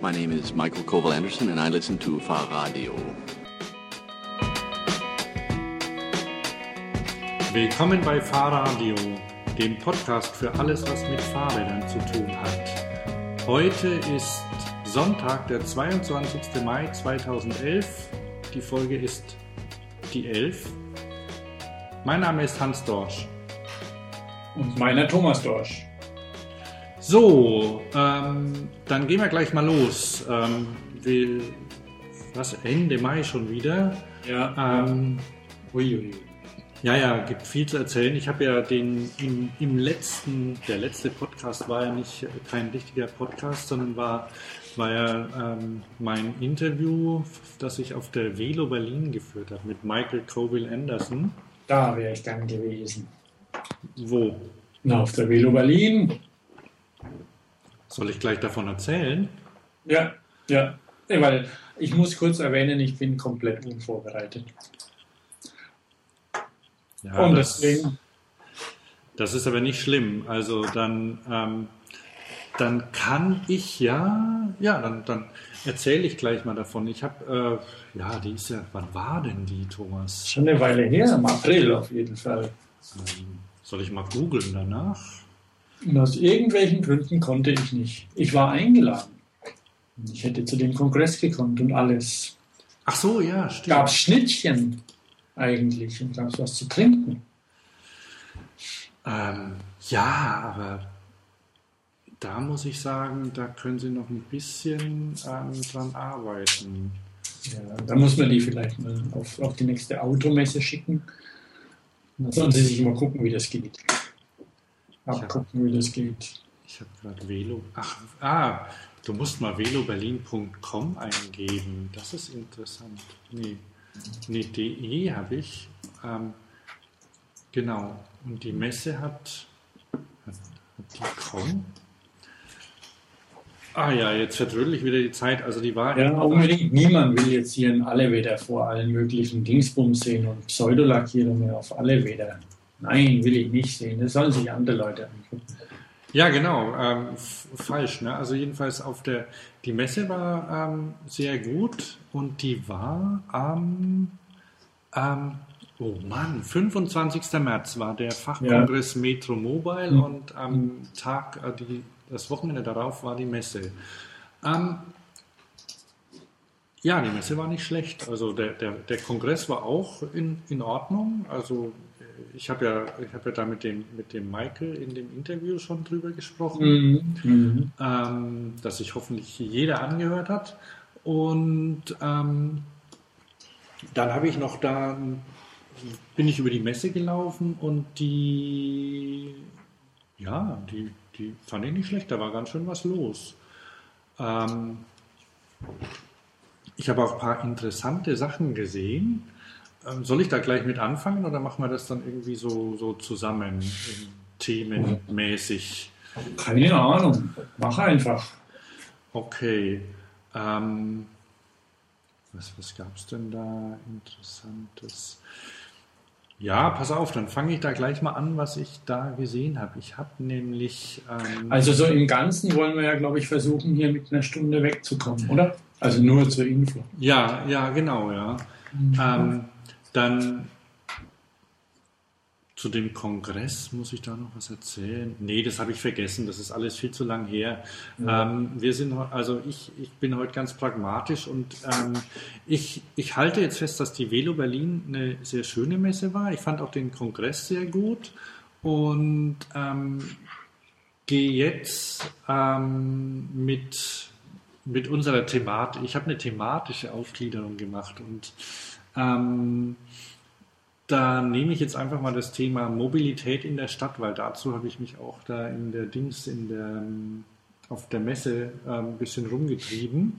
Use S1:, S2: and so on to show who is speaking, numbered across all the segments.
S1: My name is Michael Koval-Anderson and I listen to Fahrradio.
S2: Willkommen bei Fahrradio, dem Podcast für alles, was mit Fahrrädern zu tun hat. Heute ist Sonntag, der 22. Mai 2011. Die Folge ist die 11. Mein Name ist Hans Dorsch.
S3: Und meiner Thomas Dorsch.
S2: So, dann gehen wir gleich mal los. Ende Mai schon wieder?
S3: Ja. Uiuiui.
S2: Ja, gibt viel zu erzählen. Ich habe ja der letzte Podcast war ja nicht kein richtiger Podcast, sondern war ja mein Interview, das ich auf der Velo Berlin geführt habe mit Michael Koval-Anderson.
S3: Da wäre ich gern gewesen.
S2: Wo?
S3: Na, auf der Velo Berlin.
S2: Soll ich gleich davon erzählen?
S3: Ja. Weil ich muss kurz erwähnen, ich bin komplett unvorbereitet.
S2: Ja,
S3: und deswegen.
S2: Das ist aber nicht schlimm. Also dann kann ich dann erzähle ich gleich mal davon. Ich habe, wann war denn die, Thomas?
S3: Schon eine Weile her, im April auf jeden Fall.
S2: Soll ich mal googeln danach?
S3: Und aus irgendwelchen Gründen konnte ich nicht. Ich war eingeladen. Ich hätte zu dem Kongress gekonnt und alles.
S2: Ach so, ja, stimmt.
S3: Gab es Schnittchen eigentlich und gab es was zu trinken?
S2: Aber da muss ich sagen, da können Sie noch ein bisschen dran arbeiten.
S3: Ja, da muss man die vielleicht mal auf die nächste Automesse schicken. Dann sollen Sie sich mal gucken, wie das geht.
S2: Ich habe gerade Velo. Du musst mal veloberlin.com eingeben. Das ist interessant. Nee, de habe ich. Genau. Und die Messe hat die com. Jetzt vertrödel ich wieder die Zeit. Also die war.
S3: Ja, unbedingt. Niemand will jetzt hier in Alleweder vor allen möglichen Dingsbums sehen und Pseudolackierungen auf Alleweder. Nein, will ich nicht sehen. Das sollen sich andere Leute angucken.
S2: Ja, genau. Falsch. Ne? Also jedenfalls die Messe war sehr gut und die war am 25. März war der Fachkongress Metro Mobile und am Tag, das Wochenende darauf war die Messe. Die Messe war nicht schlecht. Also der Kongress war auch in Ordnung. Also ich habe ja da mit dem Michael in dem Interview schon drüber gesprochen, dass sich hoffentlich jeder angehört hat. Und dann bin ich über die Messe gelaufen und die fand ich nicht schlecht. Da war ganz schön was los. Ich habe auch ein paar interessante Sachen gesehen. Soll ich da gleich mit anfangen oder machen wir das dann irgendwie so zusammen, themenmäßig?
S3: Keine Ahnung, mach einfach.
S2: Okay. Was gab es denn da Interessantes? Ja, pass auf, dann fange ich da gleich mal an, was ich da gesehen habe. Ich habe nämlich...
S3: Also so im Ganzen wollen wir ja, glaube ich, versuchen, hier mit einer Stunde wegzukommen, oder? Also nur zur Info.
S2: Ja, genau, ja. Dann zu dem Kongress muss ich da noch was erzählen. Nee, das habe ich vergessen, das ist alles viel zu lang her.
S3: Ja.
S2: Ich bin heute ganz pragmatisch und ich halte jetzt fest, dass die Velo Berlin eine sehr schöne Messe war. Ich fand auch den Kongress sehr gut und gehe jetzt mit unserer Thematik. Ich habe eine thematische Aufgliederung gemacht und da nehme ich jetzt einfach mal das Thema Mobilität in der Stadt, weil dazu habe ich mich auch da auf der Messe ein bisschen rumgetrieben.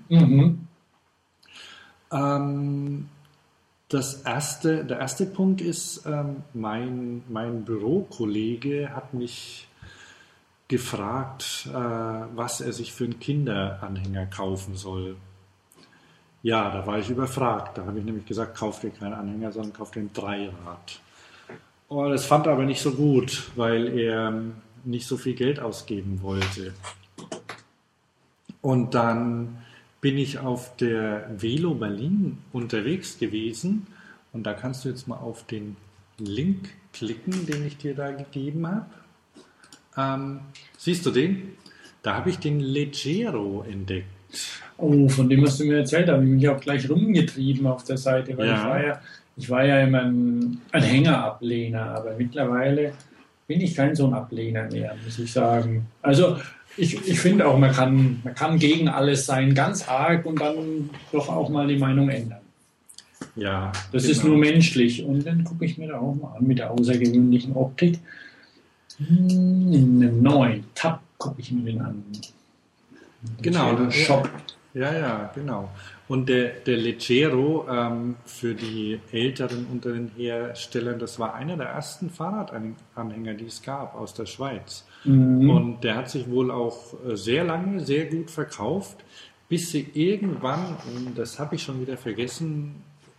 S2: Der erste Punkt ist, mein Bürokollege hat mich gefragt, was er sich für einen Kinderanhänger kaufen soll. Ja, da war ich überfragt. Da habe ich nämlich gesagt, kauf dir keinen Anhänger, sondern kauf dir ein Dreirad. Und das fand er aber nicht so gut, weil er nicht so viel Geld ausgeben wollte. Und dann bin ich auf der Velo Berlin unterwegs gewesen und da kannst du jetzt mal auf den Link klicken, den ich dir da gegeben habe. Siehst du den? Da habe ich den Leggero entdeckt.
S3: Oh, von dem hast du mir erzählt, da habe ich mich auch gleich rumgetrieben auf der Seite, weil ich war ja immer ein Hängerablehner, aber mittlerweile bin ich kein so ein Ablehner mehr, muss ich sagen. Also ich finde auch, man kann gegen alles sein, ganz arg und dann doch auch mal die Meinung ändern.
S2: Ja,
S3: das ist nur menschlich. Und dann gucke ich mir da auch mal an mit der außergewöhnlichen Optik. In einem neuen Tab gucke ich mir den an.
S2: Genau,
S3: Shop.
S2: Ja, genau. Und der Leggero, für die Älteren unter den Herstellern, das war einer der ersten Fahrradanhänger, die es gab aus der Schweiz. Und der hat sich wohl auch sehr lange, sehr gut verkauft, bis sie irgendwann, das habe ich schon wieder vergessen,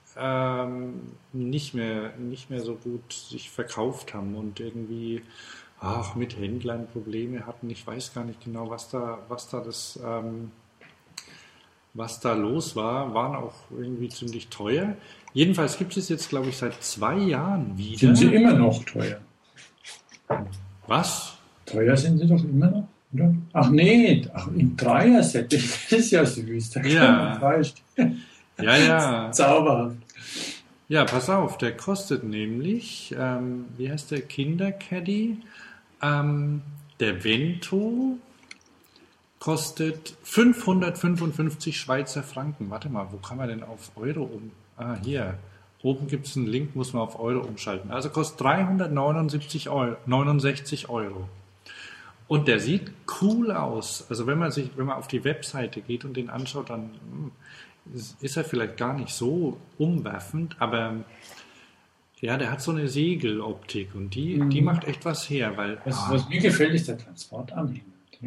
S2: nicht mehr so gut sich verkauft haben und irgendwie mit Händlern Probleme hatten. Ich weiß gar nicht genau, was da los war, waren auch irgendwie ziemlich teuer. Jedenfalls gibt es jetzt, glaube ich, seit 2 Jahren wieder.
S3: Sind sie immer noch teuer?
S2: Was?
S3: Teuer sind sie doch immer noch, oder? Ach nee, im Dreier-Set, das ist ja süß.
S2: Ja. Ja.
S3: Zauberhaft.
S2: Ja, pass auf, der kostet nämlich, wie heißt der, Kindercaddy? Der Vento kostet 555 Schweizer Franken. Warte mal, wo kann man denn auf Euro um? Hier. Oben gibt es einen Link, muss man auf Euro umschalten. Also kostet 369 Euro. Und der sieht cool aus. Also wenn man auf die Webseite geht und den anschaut, dann ist er vielleicht gar nicht so umwerfend, aber ja, der hat so eine Segeloptik und die macht echt was her. Weil,
S3: was mir gefällt, ist der Transportanhänger.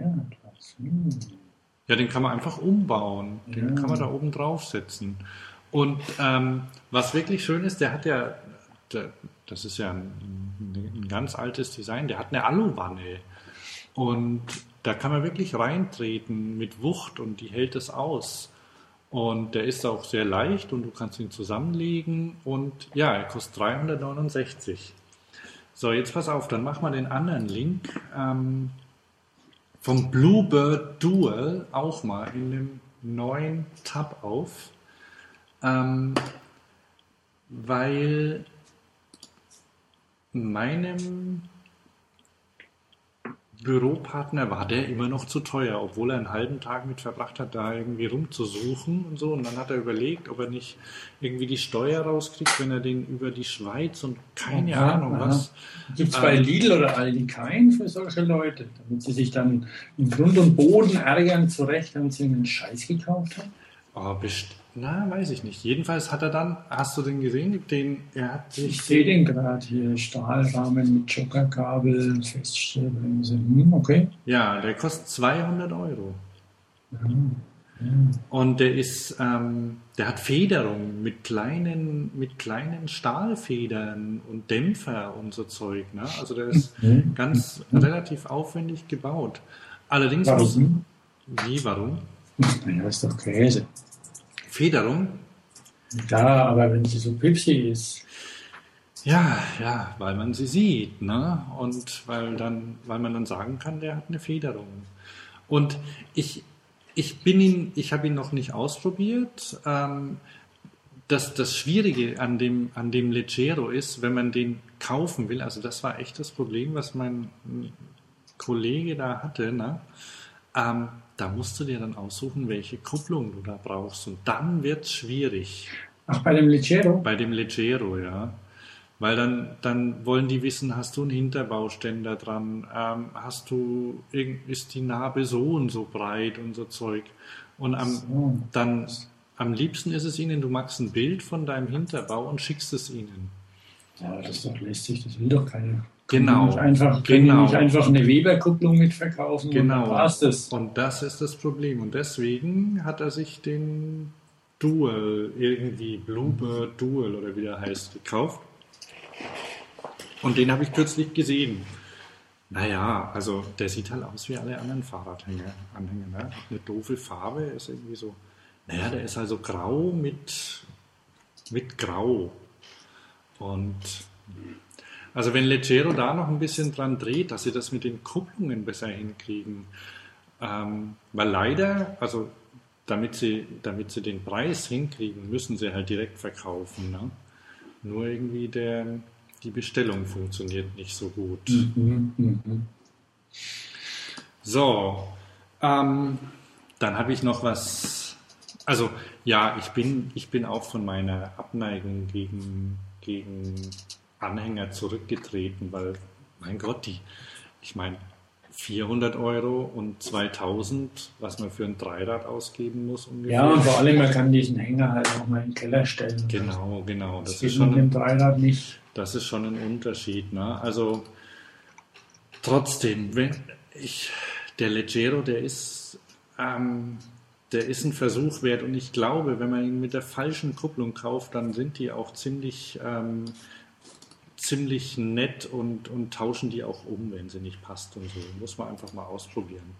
S2: Ja, den kann man einfach umbauen. Den kann man da oben draufsetzen. Und was wirklich schön ist, der hat ja, das ist ja ein ganz altes Design, der hat eine Aluwanne. Und da kann man wirklich reintreten mit Wucht und die hält es aus. Und der ist auch sehr leicht und du kannst ihn zusammenlegen und ja, er kostet 369. So, jetzt pass auf, dann machen wir den anderen Link vom Bluebird Dual auch mal in einem neuen Tab auf, weil meinem Büropartner war der immer noch zu teuer, obwohl er einen halben Tag mit verbracht hat, da irgendwie rumzusuchen und so. Und dann hat er überlegt, ob er nicht irgendwie die Steuer rauskriegt, wenn er den über die Schweiz und keine Ahnung was.
S3: Gibt es bei Lidl oder Aldi keinen für solche Leute, damit sie sich dann in Grund und Boden ärgern zurecht, wenn sie einen Scheiß gekauft haben?
S2: Weiß ich nicht. Jedenfalls hat er dann, hast du den gesehen?
S3: Ich sehe den gerade hier, Stahlrahmen mit Jokerkabel, Feststellbremse. Okay.
S2: Ja, der kostet 200 Euro. Und der hat Federung mit kleinen Stahlfedern und Dämpfer und so Zeug. Ne? Also der ist relativ aufwendig gebaut. Allerdings
S3: warum?
S2: Warum?
S3: Naja, ist doch Käse.
S2: Federung?
S3: Ja, aber wenn sie so pipsig ist.
S2: Ja, weil man sie sieht, ne? Und weil man dann sagen kann, der hat eine Federung. Und ich habe ihn noch nicht ausprobiert. Das Schwierige an dem Leggero ist, wenn man den kaufen will, also das war echt das Problem, was mein Kollege da hatte, ne? Da musst du dir dann aussuchen, welche Kupplung du da brauchst. Und dann wird es schwierig.
S3: Ach, bei dem Leggero?
S2: Bei dem Leggero, ja. Weil dann wollen die wissen, hast du einen Hinterbauständer dran? Ist die Narbe so und so breit und so Zeug? Und am liebsten ist es ihnen, du machst ein Bild von deinem Hinterbau und schickst es ihnen.
S3: Ja, das ist doch lästig, das will doch keiner.
S2: Genau.
S3: Nicht einfach eine Weber-Kupplung mitverkaufen und dann war's das.
S2: Und das ist das Problem. Und deswegen hat er sich den Dual, irgendwie Bluebird Dual oder wie der heißt, gekauft. Und den habe ich kürzlich gesehen. Naja, also der sieht halt aus wie alle anderen Fahrradanhänger. Ne? Eine doofe Farbe, ist irgendwie so Naja, der ist also grau mit Grau. Und also wenn Leggero da noch ein bisschen dran dreht, dass sie das mit den Kupplungen besser hinkriegen. Weil leider, also damit sie den Preis hinkriegen, müssen sie halt direkt verkaufen. Ne? Nur irgendwie die Bestellung funktioniert nicht so gut. So, dann habe ich noch was. Also ja, ich bin auch von meiner Abneigung gegen Anhänger zurückgetreten, weil, mein Gott, ich meine, 400 Euro und 2000, was man für ein Dreirad ausgeben muss ungefähr.
S3: Ja, und vor allem, man kann diesen Hänger halt auch mal in den Keller stellen.
S2: Genau.
S3: Das ist schon mit dem Dreirad nicht.
S2: Das ist schon ein Unterschied. Ne? Also trotzdem, der Leggero, der ist ein Versuch wert, und ich glaube, wenn man ihn mit der falschen Kupplung kauft, dann sind die auch ziemlich nett und tauschen die auch um, wenn sie nicht passt und so. Muss man einfach mal ausprobieren.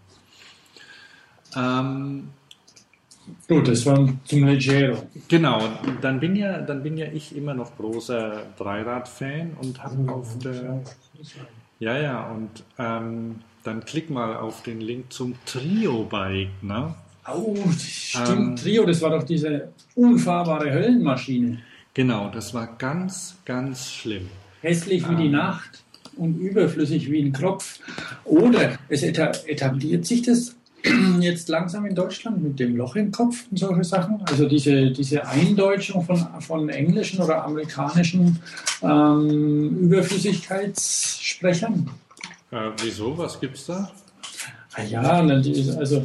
S3: Gut, das war zum Leggero.
S2: Genau, dann bin ja ich immer noch großer Dreirad-Fan und habe auf der... Ja, und dann klick mal auf den Link zum Trio-Bike, ne?
S3: Oh, stimmt, Trio, das war doch diese unfahrbare Höllenmaschine.
S2: Genau, das war ganz, ganz schlimm.
S3: Hässlich wie die Nacht und überflüssig wie ein Kropf. Oder es etabliert sich das jetzt langsam in Deutschland mit dem Loch im Kopf und solche Sachen. Also diese Eindeutschung von englischen oder amerikanischen Überflüssigkeitssprechern.
S2: Wieso? Was gibt's da?
S3: Ja, also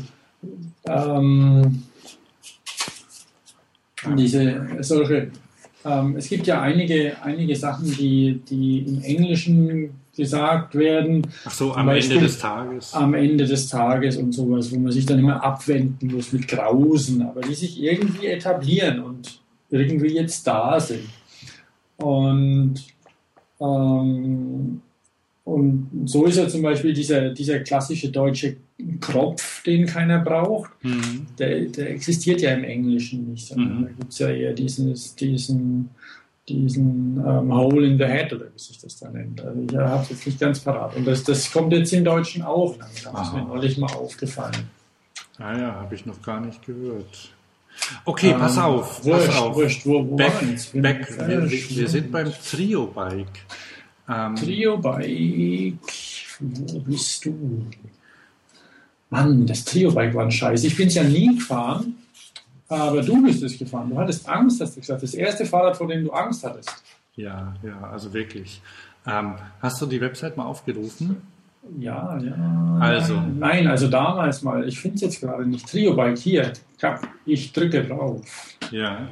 S3: es gibt ja einige Sachen, die im Englischen gesagt werden.
S2: Ach so, am Ende des Tages.
S3: Am Ende des Tages und sowas, wo man sich dann immer abwenden muss mit Grausen, aber die sich irgendwie etablieren und irgendwie jetzt da sind. Und so ist ja zum Beispiel dieser klassische deutsche Kropf, den keiner braucht, der existiert ja im Englischen nicht, sondern da gibt es ja eher diesen Hole in the Head, oder wie sich das da nennt. Also ich habe es jetzt nicht ganz parat. Und das kommt jetzt im Deutschen auch. Das ist mir neulich mal aufgefallen.
S2: Ah ja, habe ich noch gar nicht gehört. Okay, pass auf.
S3: Wurscht, wo
S2: wir sind beim Trio-Bike.
S3: Trio-Bike, wo bist du? Mann, das Trio-Bike war ein Scheiß. Ich bin es ja nie gefahren, aber du bist es gefahren. Du hattest Angst, hast du gesagt. Das erste Fahrrad, vor dem du Angst hattest.
S2: Ja, also wirklich. Hast du die Website mal aufgerufen?
S3: Ja.
S2: Also.
S3: Nein, also damals mal. Ich finde es jetzt gerade nicht. Trio-Bike hier. Ich drücke drauf.
S2: Ja.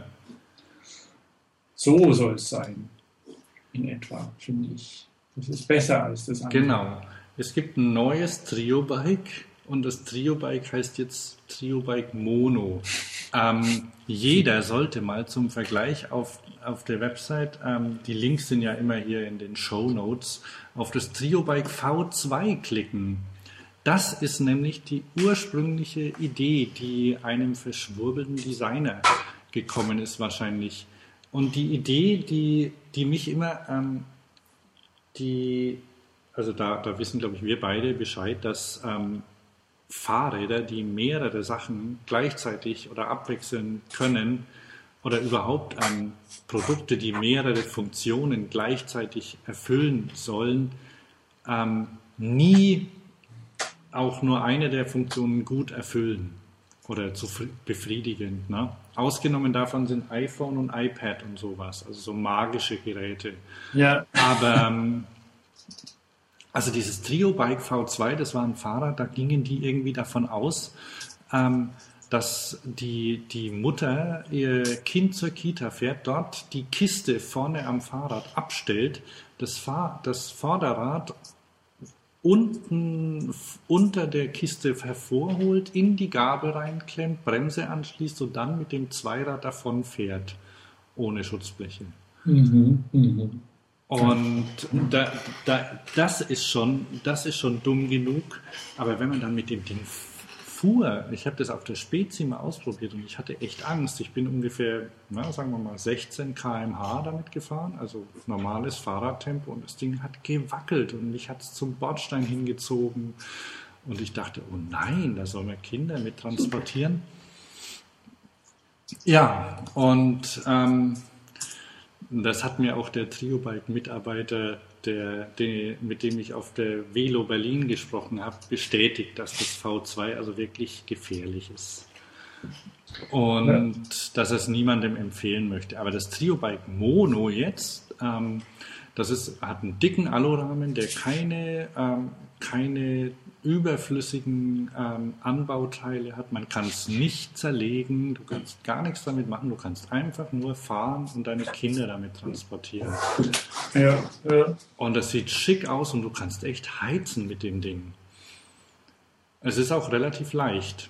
S3: So soll es sein. In etwa, finde ich. Das ist besser als das andere.
S2: Genau. Es gibt ein neues Trio-Bike und das Trio-Bike heißt jetzt Trio-Bike Mono. Jeder sollte mal zum Vergleich auf der Website, die Links sind ja immer hier in den Shownotes, auf das Trio-Bike V2 klicken. Das ist nämlich die ursprüngliche Idee, die einem verschwurbelten Designer gekommen ist wahrscheinlich. Und die Idee, die mich immer, also da wissen, glaube ich, wir beide Bescheid, dass Fahrräder, die mehrere Sachen gleichzeitig oder abwechseln können, oder überhaupt Produkte, die mehrere Funktionen gleichzeitig erfüllen sollen, nie auch nur eine der Funktionen gut erfüllen oder befriedigend. Ne? Ausgenommen davon sind iPhone und iPad und sowas, also so magische Geräte.
S3: Ja.
S2: Aber also dieses Trio-Bike V2, das war ein Fahrrad, da gingen die irgendwie davon aus, dass die Mutter ihr Kind zur Kita fährt, dort die Kiste vorne am Fahrrad abstellt, das Vorderrad unten unter der Kiste hervorholt, in die Gabel reinklemmt, Bremse anschließt und dann mit dem Zweirad davon fährt, ohne Schutzbleche. Und das ist schon dumm genug, aber wenn man dann mit dem Ding ich habe das auf der Spezi mal ausprobiert und ich hatte echt Angst. Ich bin ungefähr, sagen wir mal, 16 km/h damit gefahren, also normales Fahrradtempo, und das Ding hat gewackelt und mich hat es zum Bordstein hingezogen. Und ich dachte, oh nein, da soll man Kinder mit transportieren. Ja, und das hat mir auch der Triobike-Mitarbeiter, mit dem ich auf der Velo Berlin gesprochen habe, bestätigt, dass das V2 also wirklich gefährlich ist. Und dass er es niemandem empfehlen möchte. Aber das Triobike Mono jetzt, hat einen dicken Alurahmen, der keine überflüssigen Anbauteile hat. Man kann es nicht zerlegen, du kannst gar nichts damit machen, du kannst einfach nur fahren und deine Kinder damit transportieren.
S3: Ja.
S2: Und das sieht schick aus und du kannst echt heizen mit dem Ding. Es ist auch relativ leicht.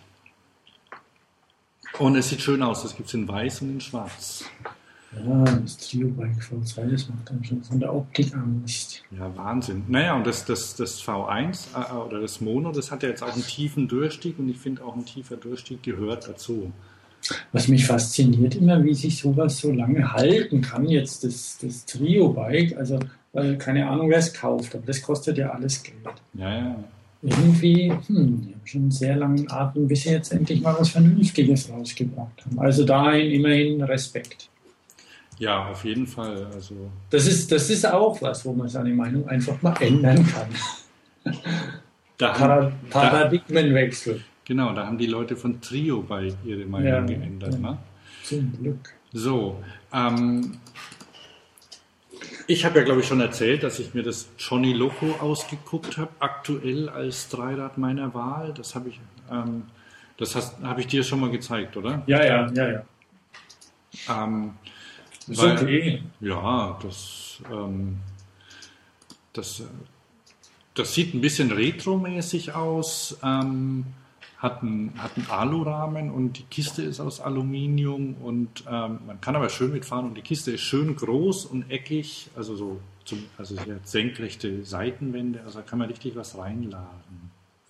S2: Und es sieht schön aus, das gibt es in weiß und in schwarz.
S3: Ja, das Triobike V2, das macht dann schon von der Optik Angst.
S2: Ja, Wahnsinn. Naja, und das V1 oder das Mono, das hat ja jetzt auch einen tiefen Durchstieg und ich finde auch ein tiefer Durchstieg gehört dazu.
S3: Was mich fasziniert immer, wie sich sowas so lange halten kann, jetzt das Triobike, also weil keine Ahnung, wer es kauft, aber das kostet ja alles Geld.
S2: Ja.
S3: Irgendwie, die haben schon einen sehr langen Atem, bis sie jetzt endlich mal was Vernünftiges rausgebracht haben. Also dahin immerhin Respekt.
S2: Ja, auf jeden Fall. Also
S3: das ist auch was, wo man seine Meinung einfach mal ändern kann. Paradigmenwechsel.
S2: Genau, da haben die Leute von Triobike ihre Meinung geändert. Ne?
S3: Zum Glück.
S2: So, ich habe ja, glaube ich, schon erzählt, dass ich mir das Johnny Loco ausgeguckt habe, aktuell als Dreirad meiner Wahl. Das habe ich dir schon mal gezeigt, oder?
S3: Ja. Ist okay.
S2: Ja, das sieht ein bisschen retromäßig aus, hat einen Alurahmen und die Kiste ist aus Aluminium und man kann aber schön mitfahren und die Kiste ist schön groß und eckig, also sie hat senkrechte Seitenwände, also da kann man richtig was reinladen.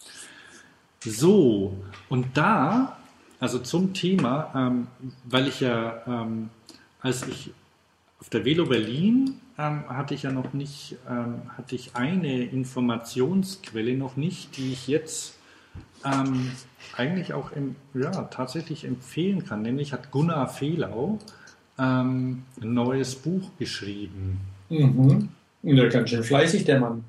S2: So, und da, also zum Thema, weil ich ja als ich auf der Velo Berlin hatte ich eine Informationsquelle noch nicht, die ich jetzt eigentlich auch tatsächlich empfehlen kann. Nämlich hat Gunnar Fehlau ein neues Buch geschrieben.
S3: Mhm. Ja, ganz schön fleißig, der Mann.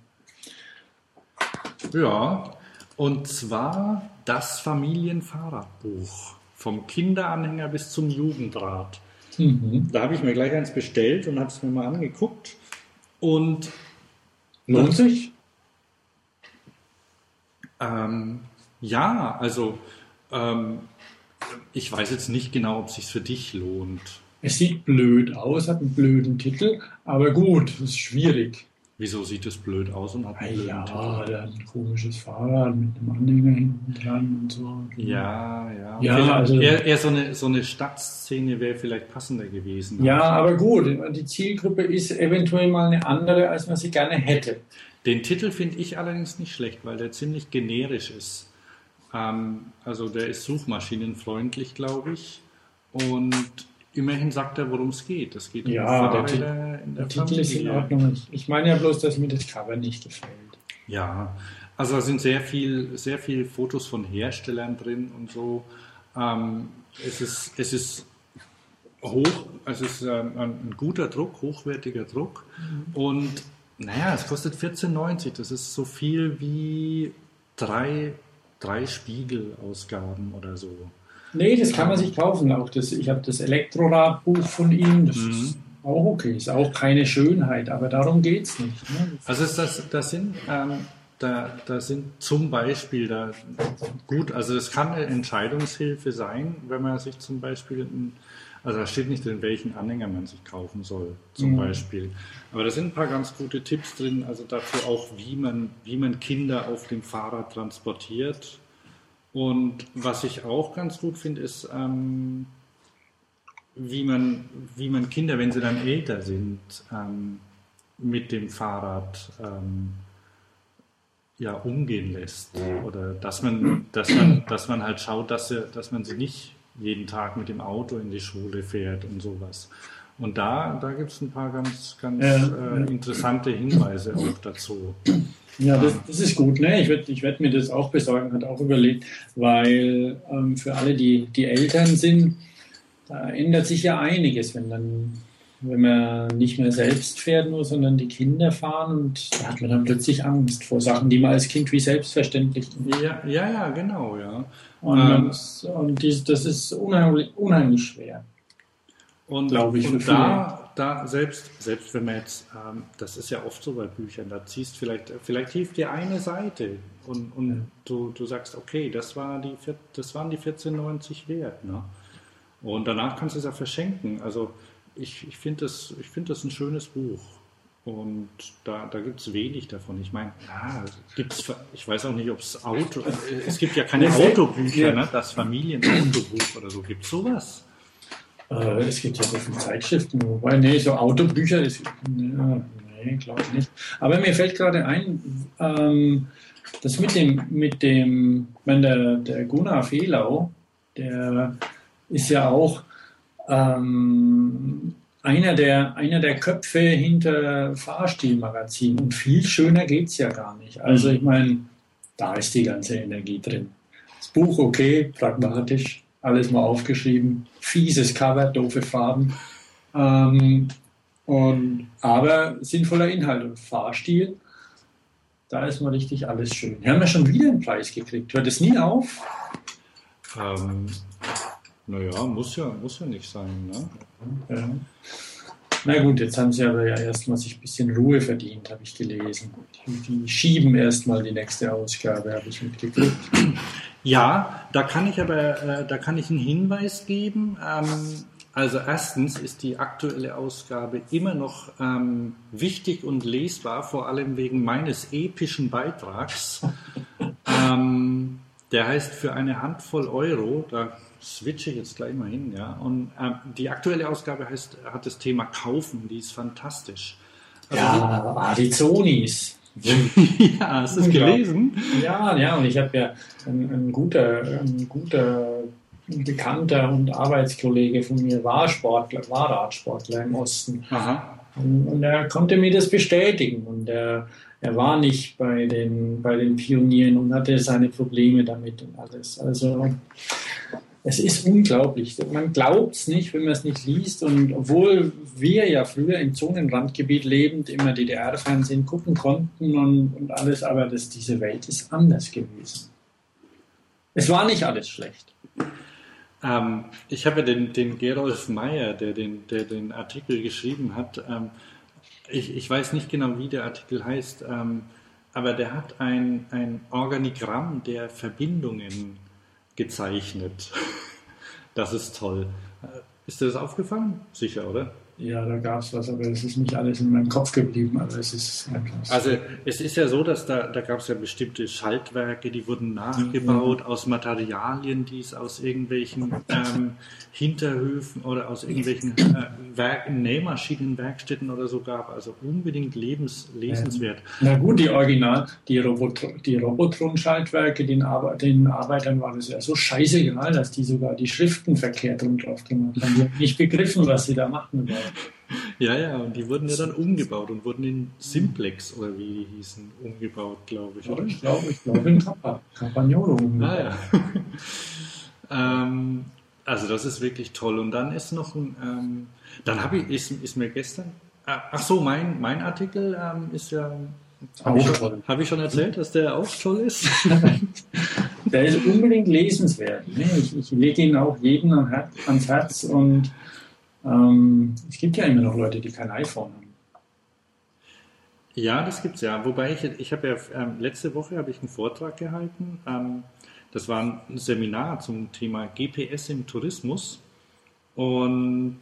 S2: Ja, und zwar das Familienfahrradbuch. Vom Kinderanhänger bis zum Jugendrad.
S3: Mhm.
S2: Da habe ich mir gleich eins bestellt und habe es mir mal angeguckt. Und
S3: lohnt sich?
S2: Ja, also ich weiß jetzt nicht genau, ob es sich für dich lohnt.
S3: Es sieht blöd aus, hat einen blöden Titel, aber gut, das ist schwierig.
S2: Wieso sieht es blöd aus und hat einen blöden Titel?
S3: Ja, der hat ein komisches Fahrrad mit einem Anhänger hinten dran und so.
S2: Ja.
S3: Also
S2: eher so eine Stadtszene wäre vielleicht passender gewesen.
S3: Ja, aber gut, die Zielgruppe ist eventuell mal eine andere, als man sie gerne hätte.
S2: Den Titel finde ich allerdings nicht schlecht, weil der ziemlich generisch ist. Also der ist suchmaschinenfreundlich, glaube ich. Und immerhin sagt er, worum es geht. Es geht um Fahrräder in der
S3: Titel ist in Ordnung. Ich meine ja bloß, dass mir das Cover nicht gefällt.
S2: Ja, also da sind sehr viel Fotos von Herstellern drin und so. Es ist ein guter Druck, hochwertiger Druck. Und naja, es kostet 14,90. Das ist so viel wie drei Spiegel-Ausgaben oder so. Nee,
S3: das kann man sich kaufen. Ich habe das Elektroradbuch von ihm. Das ist auch okay. Ist auch keine Schönheit, aber darum geht es nicht. Ne?
S2: Also da sind zum Beispiel also es kann eine Entscheidungshilfe sein, wenn man sich zum Beispiel also da steht nicht drin, welchen Anhänger man sich kaufen soll, zum Beispiel. Aber da sind ein paar ganz gute Tipps drin, also dafür auch, wie man Kinder auf dem Fahrrad transportiert. Und was ich auch ganz gut finde, ist, wie man Kinder, wenn sie dann älter sind, mit dem Fahrrad ja, umgehen lässt. Oder dass man halt schaut, dass man sie nicht jeden Tag mit dem Auto in die Schule fährt und sowas. Und da gibt es ein paar ganz interessante Hinweise auch dazu.
S3: Ja, das ist gut. Ne? Ich werd mir das auch besorgen, hat auch überlegt, weil für alle, die Eltern sind, da ändert sich ja einiges, wenn man nicht mehr selbst fährt nur, sondern die Kinder fahren, und da hat man dann plötzlich Angst vor Sachen, die man als Kind wie selbstverständlich nimmt.
S2: Ja, genau, ja.
S3: Das ist unheimlich schwer.
S2: Und,
S3: glaube ich,
S2: und da selbst wenn man jetzt, das ist ja oft so bei Büchern, da ziehst vielleicht hilft dir eine Seite und du sagst, okay, das waren die 14,90 wert, ne? Und danach kannst du es ja verschenken. Also ich finde das ein schönes Buch. Und da gibt es wenig davon. Ich meine, ich weiß auch nicht, ob es gibt ja keine Autobücher, ne? Das Familienautobuch oder so. Gibt es sowas?
S3: Es gibt ja so viele Zeitschriften, wobei, so Autobücher ist, nee, glaube ich nicht. Aber mir fällt gerade ein, das der Gunnar Fehlau, der ist ja auch einer der Köpfe hinter Fahrstilmagazin, und viel schöner geht es ja gar nicht. Also ich meine, da ist die ganze Energie drin. Das Buch okay, pragmatisch, alles mal aufgeschrieben, fieses Cover, doofe Farben, aber sinnvoller Inhalt und Fahrstil, da ist mal richtig alles schön. Wir haben ja schon wieder einen Preis gekriegt. Hört es nie auf?
S2: Naja, muss ja nicht sein, ne?
S3: Ja. Na gut, jetzt haben sie aber ja erstmal sich ein bisschen Ruhe verdient, habe ich gelesen. Die schieben erstmal die nächste Ausgabe, habe ich mitgekriegt.
S2: Ja, da kann ich einen Hinweis geben. Also erstens ist die aktuelle Ausgabe immer noch wichtig und lesbar, vor allem wegen meines epischen Beitrags. Der heißt "Für eine Handvoll Euro", da switche ich jetzt gleich mal hin, ja. Und die aktuelle Ausgabe hat das Thema Kaufen, die ist fantastisch. Also
S3: die Zonis.
S2: Ja, hast du es gelesen?
S3: Ja, und ich habe ja ein guter Bekannter und Arbeitskollege von mir war Radsportler im Osten.
S2: Aha.
S3: Und er konnte mir das bestätigen. Und er war nicht bei den Pionieren und hatte seine Probleme damit und alles. Also es ist unglaublich. Man glaubt es nicht, wenn man es nicht liest. Und obwohl wir ja früher im Zonenrandgebiet lebend immer DDR-Fernsehen gucken konnten und alles, aber diese Welt ist anders gewesen. Es war nicht alles schlecht.
S2: Ich habe ja den Gerolf Meyer, der den Artikel geschrieben hat. Ich weiß nicht genau, wie der Artikel heißt, aber der hat ein Organigramm der Verbindungen gezeichnet. Das ist toll. Ist dir das aufgefallen? Sicher, oder?
S3: Ja, da gab es was, aber es ist nicht alles in meinem Kopf geblieben. Also es ist
S2: es ist ja so, dass da gab es ja bestimmte Schaltwerke, die wurden nachgebaut aus Materialien, die es aus irgendwelchen Hinterhöfen oder aus irgendwelchen Nähmaschinenwerkstätten oder so gab. Also unbedingt lesenswert.
S3: Na gut, die Robotron-Schaltwerke, den Arbeitern war das ja so scheißegal, dass die sogar die Schriften verkehrt rum drauf gemacht haben. Die haben nicht begriffen, was sie da machen wollen.
S2: Ja, und die wurden ja dann umgebaut und wurden in Simplex, oder wie die hießen, umgebaut, glaube ich.
S3: Oder? Ich glaube in Campagnolo umgebaut.
S2: Also das ist wirklich toll. Und dann ist noch ist mir gestern, mein Artikel ist ja, habe ich schon erzählt, dass der auch toll ist?
S3: Der ist unbedingt lesenswert. Ich lege ihn auch jedem ans Herz, und es gibt ja immer noch Leute, die kein iPhone haben.
S2: Ja, das gibt's ja. Wobei ich habe ja letzte Woche habe ich einen Vortrag gehalten. Das war ein Seminar zum Thema GPS im Tourismus. Und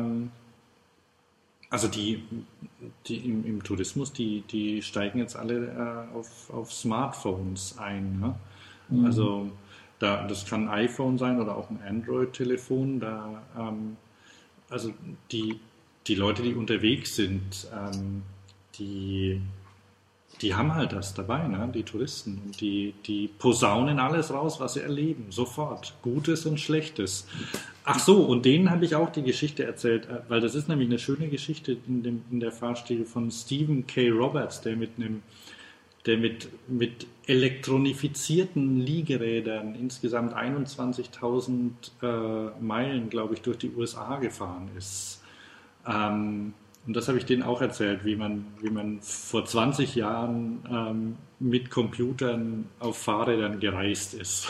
S2: also die im Tourismus, die steigen jetzt alle auf Smartphones ein. Ne? Mhm. Also das kann ein iPhone sein oder auch ein Android-Telefon. Also die Leute, die unterwegs sind, die die haben halt das dabei, ne? Die Touristen. Und die posaunen alles raus, was sie erleben, sofort. Gutes und Schlechtes. Ach so, und denen habe ich auch die Geschichte erzählt, weil das ist nämlich eine schöne Geschichte in der Fahrstil von Stephen K. Roberts, der mit elektronifizierten Liegerädern insgesamt 21.000 Meilen, glaube ich, durch die USA gefahren ist. Und das habe ich denen auch erzählt, wie man vor 20 Jahren mit Computern auf Fahrrädern gereist ist.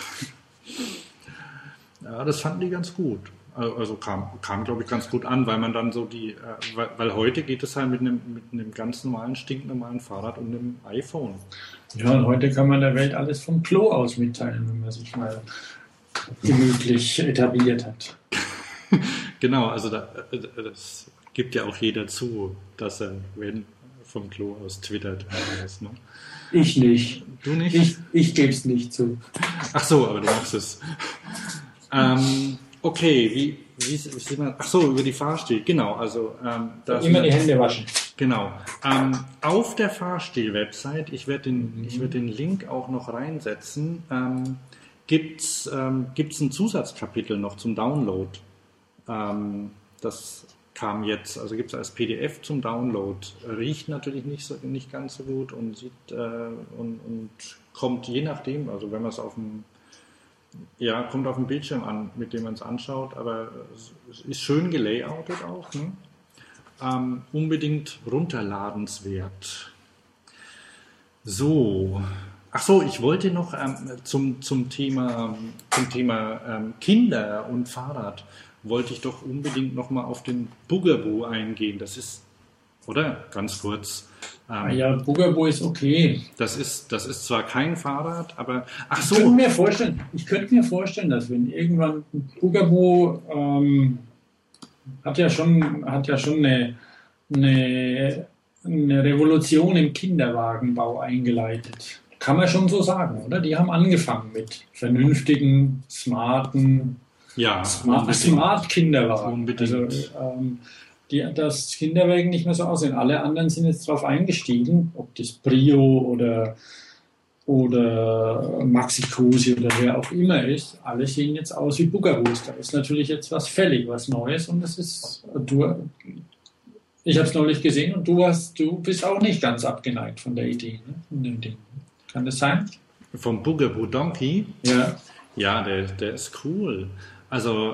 S2: Ja, das fanden die ganz gut. Also kam glaube ich, ganz gut an, weil man dann so weil heute geht es halt mit einem ganz normalen, stinknormalen Fahrrad und einem iPhone.
S3: Ja, und heute kann man der Welt alles vom Klo aus mitteilen, wenn man sich mal gemütlich etabliert hat.
S2: Genau, also das gibt ja auch jeder zu, dass er vom Klo aus twittert. Ne?
S3: Ich nicht.
S2: Du nicht?
S3: Ich gebe es nicht zu.
S2: Ach so, aber du machst es. Okay, wie sieht man? Ach so, über die Fahrstil, genau. Also
S3: immer die Hände waschen.
S2: Genau. Auf der Fahrstil-Website, ich werde den Link auch noch reinsetzen, gibt's ein Zusatzkapitel noch zum Download. Das kam jetzt, also gibt es als PDF zum Download. Riecht natürlich nicht ganz so gut und sieht und kommt je nachdem, also wenn man es kommt auf dem Bildschirm an, mit dem man es anschaut, aber es ist schön gelayoutet auch. Ne? Unbedingt runterladenswert. So. Ach so, ich wollte noch zum Thema Kinder und Fahrrad wollte ich doch unbedingt noch mal auf den Bugaboo eingehen. Das ist, oder? Ganz kurz.
S3: Ja, Bugaboo ist okay.
S2: Das ist zwar kein Fahrrad, aber ach so.
S3: Ich könnte mir vorstellen, dass wenn irgendwann Bugaboo hat ja schon eine Revolution im Kinderwagenbau eingeleitet. Kann man schon so sagen, oder? Die haben angefangen mit vernünftigen, smarten, smart Kinderwagen.
S2: Unbedingt.
S3: Also, dass Kinderwagen nicht mehr so aussehen. Alle anderen sind jetzt drauf eingestiegen, ob das Brio oder Maxi Cosi oder wer auch immer ist. Alle sehen jetzt aus wie Bugaboos. Da ist natürlich jetzt was fällig, was Neues und das ist, ich habe es neulich gesehen und du bist auch nicht ganz abgeneigt von der Idee, ne? Von dem Ding. Kann das sein?
S2: Vom Bugaboo Donkey?
S3: Ja.
S2: Ja, der ist cool. Also,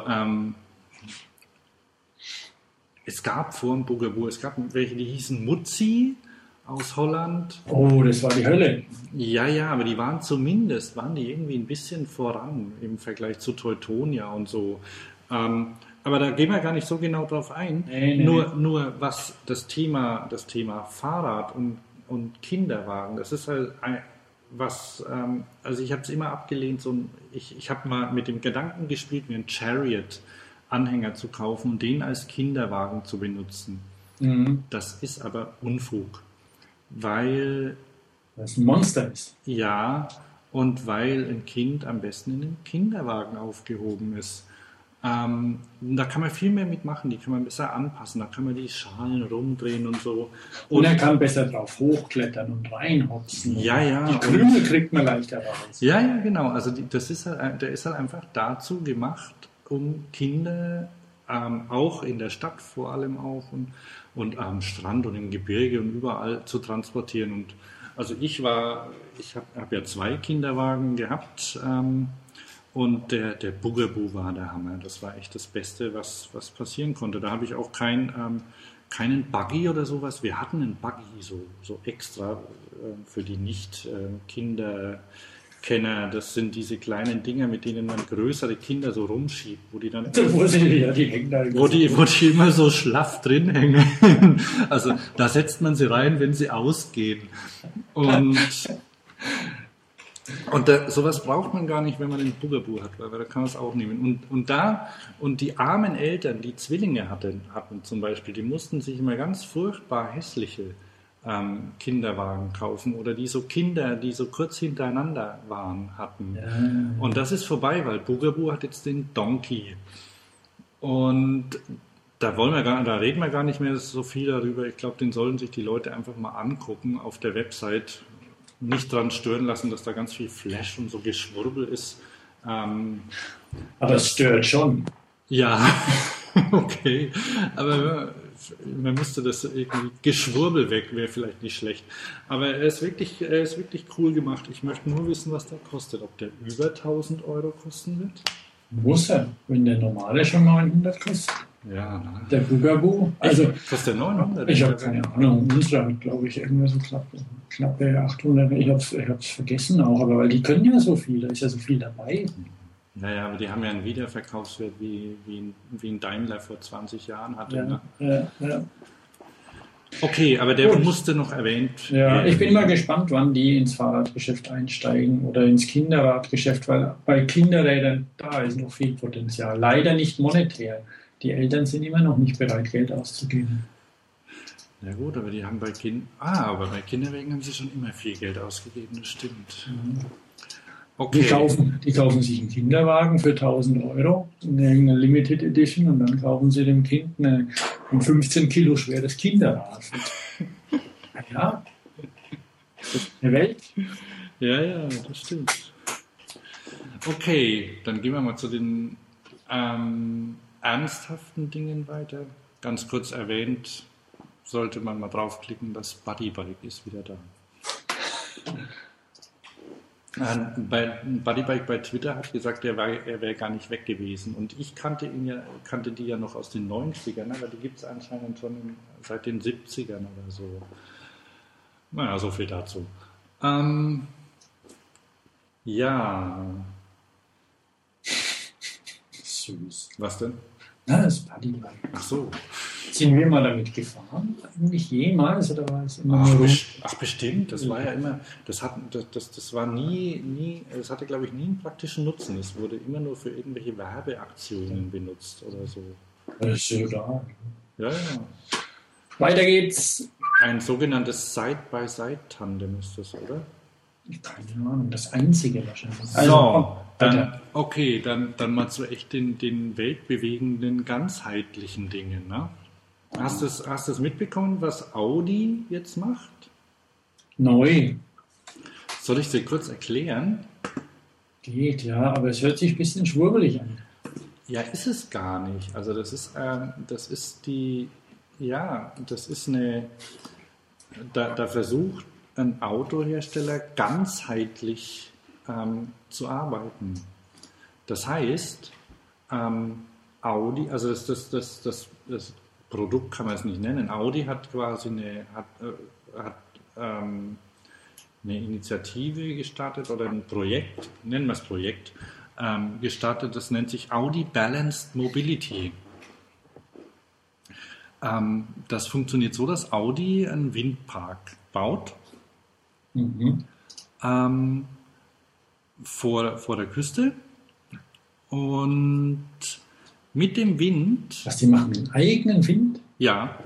S2: es gab vor dem Bugaboo, es gab welche, die hießen Mutzi aus Holland.
S3: Oh, das war die Hölle.
S2: Ja, aber die waren die irgendwie ein bisschen voran im Vergleich zu Teutonia und so. Aber da gehen wir gar nicht so genau drauf ein.
S3: Nee.
S2: Nur was das Thema Fahrrad und Kinderwagen, das ist halt also ich habe es immer abgelehnt, ich habe mal mit dem Gedanken gespielt, mir einen Chariot-Anhänger zu kaufen und den als Kinderwagen zu benutzen.
S3: Mhm.
S2: Das ist aber Unfug, weil
S3: das ein Monster ist.
S2: Ja, und weil ein Kind am besten in einem Kinderwagen aufgehoben ist. Da kann man viel mehr mitmachen, die kann man besser anpassen, da kann man die Schalen rumdrehen und so.
S3: Und er kann besser drauf hochklettern und reinhopsen.
S2: Ja.
S3: Die Krümel kriegt man leichter raus.
S2: Ja, genau. Also der ist halt einfach dazu gemacht, um Kinder auch in der Stadt vor allem auch und am Strand und im Gebirge und überall zu transportieren. Und also ich habe ja 2 Kinderwagen gehabt. Und der Bugaboo war der Hammer. Das war echt das Beste, was passieren konnte. Da habe ich auch keinen Buggy oder sowas. Wir hatten einen Buggy so extra für die Nicht-Kinderkenner. Das sind diese kleinen Dinger, mit denen man größere Kinder so rumschiebt, wo die dann
S3: die hängen da
S2: wo die immer so schlaff drin hängen. Also da setzt man sie rein, wenn sie ausgehen. Und sowas braucht man gar nicht, wenn man einen Bugaboo hat, weil da kann man es auch nehmen. Und die armen Eltern, die Zwillinge hatten zum Beispiel, die mussten sich immer ganz furchtbar hässliche Kinderwagen kaufen oder die so Kinder, die so kurz hintereinander hatten. Ja. Und das ist vorbei, weil Bugaboo hat jetzt den Donkey. Und Da reden wir gar nicht mehr so viel darüber. Ich glaube, den sollen sich die Leute einfach mal angucken auf der Website. Nicht dran stören lassen, dass da ganz viel Flash und so Geschwurbel ist.
S3: Aber es stört schon.
S2: Ja, okay. Aber man müsste das irgendwie Geschwurbel weg, wäre vielleicht nicht schlecht. Aber er ist wirklich cool gemacht. Ich möchte nur wissen, was der kostet. Ob der über 1000 Euro kosten wird?
S3: Muss er, wenn der normale schon 900 kostet.
S2: Ja, ne?
S3: Der Bugaboo. Also,
S2: kostet der 900?
S3: Ich habe keine Ahnung. Unserer hat, glaube ich, irgendwas so knappe 800. Ich hab's vergessen auch, aber weil die können ja so viel, da ist ja so viel dabei.
S2: Naja, aber die haben ja einen Wiederverkaufswert wie ein Daimler vor 20 Jahren hatte.
S3: Ja,
S2: ne?
S3: ja.
S2: Okay, aber der
S3: Gut.
S2: musste noch erwähnt
S3: Ja,
S2: werden.
S3: ich bin mal gespannt, wann die ins Fahrradgeschäft einsteigen oder ins Kinderradgeschäft, weil bei Kinderrädern, da ist noch viel Potenzial. Leider nicht monetär. Die Eltern sind immer noch nicht bereit, Geld auszugeben.
S2: Na gut, aber die haben aber bei Kinderwegen haben sie schon immer viel Geld ausgegeben, das stimmt. Okay.
S3: Die kaufen sich einen Kinderwagen für 1000 Euro, eine Limited Edition, und dann kaufen sie dem Kind ein 15 Kilo schweres Kinderrad. Ja, das ist eine Welt.
S2: Ja, das stimmt. Okay, dann gehen wir mal zu den ernsthaften Dingen weiter. Ganz kurz erwähnt, sollte man mal draufklicken, das Bodybike ist wieder da. Bei Bodybike bei Twitter hat gesagt, er wäre gar nicht weg gewesen. Und ich kannte die ja noch aus den 90ern, aber die gibt es anscheinend schon seit den 70ern oder so. Naja, so viel dazu. Ja.
S3: Süß.
S2: Was denn?
S3: Na, das Bodybike.
S2: Ach so.
S3: Sind wir mal damit gefahren? Eigentlich jemals? Oder war es immer nur
S2: Ach, bestimmt. Das war ja immer, das war nie, es hatte, glaube ich, nie einen praktischen Nutzen. Es wurde immer nur für irgendwelche Werbeaktionen benutzt oder so.
S3: Das ist ja da.
S2: Ja.
S3: Weiter geht's.
S2: Ein sogenanntes Side-by-Side-Tandem ist das, oder?
S3: Keine Ahnung, das einzige wahrscheinlich.
S2: Dann mal zu echt den weltbewegenden, ganzheitlichen Dingen. Ne? Hast du es mitbekommen, was Audi jetzt macht?
S3: Neu.
S2: Soll ich dir kurz erklären?
S3: Geht, ja, aber es hört sich ein bisschen schwurbelig an.
S2: Ja, ist es gar nicht. Also das ist da versucht ein Autohersteller ganzheitlich zu arbeiten. Das heißt, Audi, also das Produkt kann man es nicht nennen. Audi hat quasi eine Initiative gestartet oder ein Projekt, nennen wir es Projekt, gestartet, das nennt sich Audi Balanced Mobility. Das funktioniert so, dass Audi einen Windpark baut. Vor der Küste, und mit dem Wind...
S3: Was, die machen einen eigenen Wind?
S2: Ja.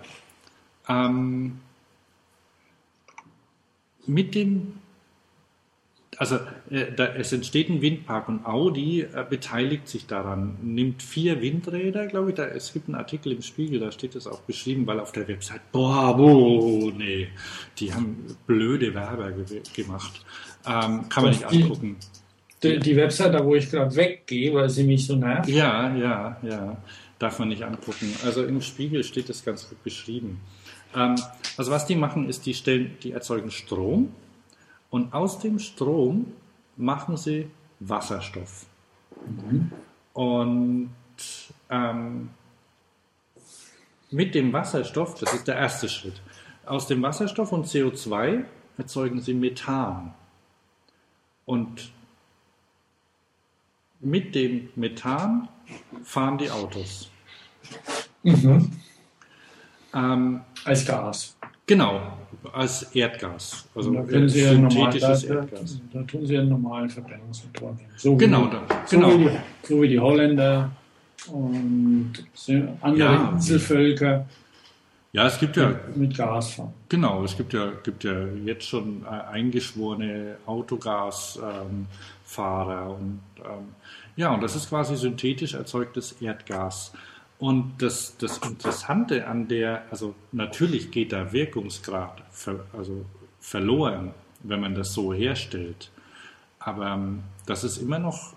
S2: Es entsteht ein Windpark und Audi beteiligt sich daran, nimmt 4 Windräder, glaube ich. Es gibt einen Artikel im Spiegel, da steht das auch beschrieben, weil auf der Website, nee, die haben blöde Werber gemacht. Kann man nicht angucken.
S3: Die Website, da wo ich gerade weggehe, weil sie mich so nervt.
S2: Ja, darf man nicht angucken. Also im Spiegel steht das ganz gut beschrieben. Also was die machen, ist, die erzeugen Strom. Und aus dem Strom machen sie Wasserstoff. Und mit dem Wasserstoff, das ist der erste Schritt, aus dem Wasserstoff und CO2 erzeugen sie Methan. Und mit dem Methan fahren die Autos.
S3: Als Gas.
S2: Genau, als Erdgas. Also
S3: da können Sie
S2: synthetisches
S3: Erdgas. Da tun Sie einen normalen Verbrennungsmotor nehmen. So wie die Holländer und andere Inselvölker.
S2: Ja, es gibt ja
S3: mit Gas fahren.
S2: Genau, es gibt ja jetzt schon eingeschworene Autogasfahrer und das ist quasi synthetisch erzeugtes Erdgas. Und das Interessante an also natürlich geht da Wirkungsgrad verloren, wenn man das so herstellt. Aber das ist immer noch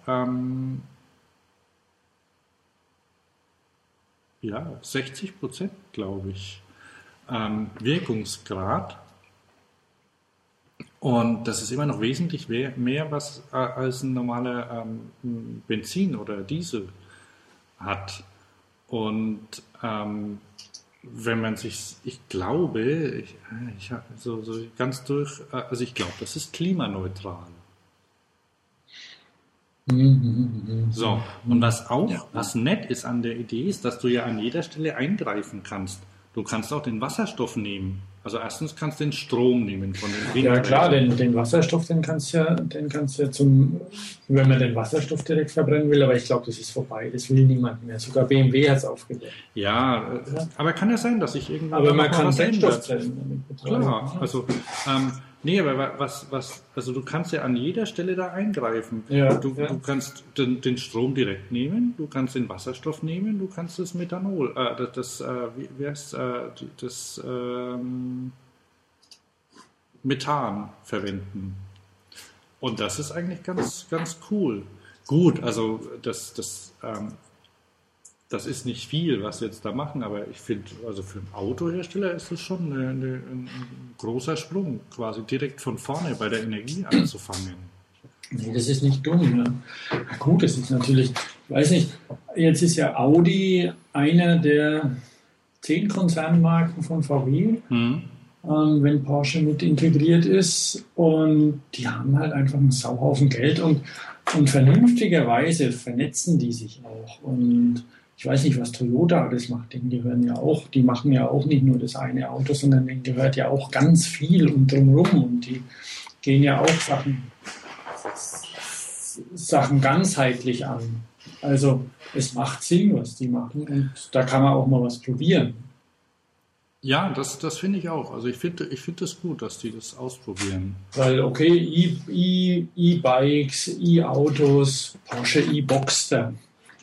S2: 60%, glaube ich, Wirkungsgrad. Und das ist immer noch wesentlich mehr als ein normaler Benzin oder Diesel hat. Und wenn man sich, ich glaube, also ich glaube, das ist klimaneutral. So, und was nett ist an der Idee, ist, dass du ja an jeder Stelle eingreifen kannst. Du kannst auch den Wasserstoff nehmen. Also erstens kannst du den Strom nehmen von den Windrädern.
S3: Ja klar, den Wasserstoff, den kannst du ja wenn man den Wasserstoff direkt verbrennen will, aber ich glaube, das ist vorbei, das will niemand mehr. Sogar BMW hat es aufgebaut.
S2: Ja, aber kann ja sein, dass ich irgendwann.
S3: Aber man kann Brennstoffzellen betreiben.
S2: Klar, also aber also du kannst ja an jeder Stelle da eingreifen.
S3: Ja,
S2: du kannst den Strom direkt nehmen, du kannst den Wasserstoff nehmen, du kannst das Methanol, Methan verwenden. Und das ist eigentlich ganz, ganz cool. Gut, also das ist nicht viel, was sie jetzt da machen, aber ich finde, also für einen Autohersteller ist das schon ein großer Sprung, quasi direkt von vorne bei der Energie anzufangen.
S3: Nee, das ist nicht dumm. Ne? Na gut, das ist natürlich, ich weiß nicht, jetzt ist ja Audi einer der 10 Konzernmarken von VW, wenn Porsche mit integriert ist, und die haben halt einfach einen Sauhaufen Geld und vernünftigerweise vernetzen die sich auch. Und ich weiß nicht, was Toyota alles macht, die machen ja auch nicht nur das eine Auto, sondern denen gehört ja auch ganz viel und drumherum, und die gehen ja auch Sachen ganzheitlich an. Also es macht Sinn, was die machen, und da kann man auch mal was probieren.
S2: Ja, das finde ich auch. Also ich finde das gut, dass die das ausprobieren.
S3: Weil, okay, E-Bikes, E-Autos, Porsche E-Boxster.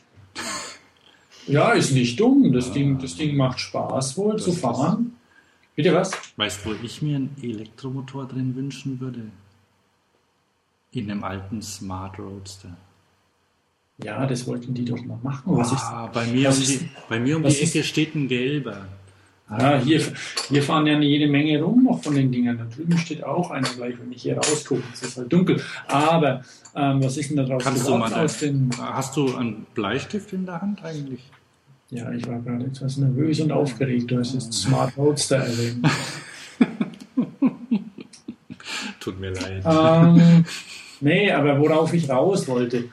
S3: Ja, ist nicht dumm. Das Ding macht Spaß wohl zu fahren. Bitte was?
S2: Weißt du, wo ich mir einen Elektromotor drin wünschen würde? In einem alten Smart Roadster.
S3: Ja, das wollten die doch mal machen.
S2: Bei mir um die Ecke steht ein gelber.
S3: Hier fahren ja jede Menge rum noch von den Dingern. Da drüben steht auch einer gleich, wenn ich hier rausgucke. Es ist halt dunkel. Aber was ist denn da drauf?
S2: Hast du einen Bleistift in der Hand eigentlich?
S3: Ja, ich war gerade etwas nervös und aufgeregt. Du hast jetzt Smart Roadster erwähnt.
S2: Tut mir leid.
S3: Nee, aber worauf ich raus wollte,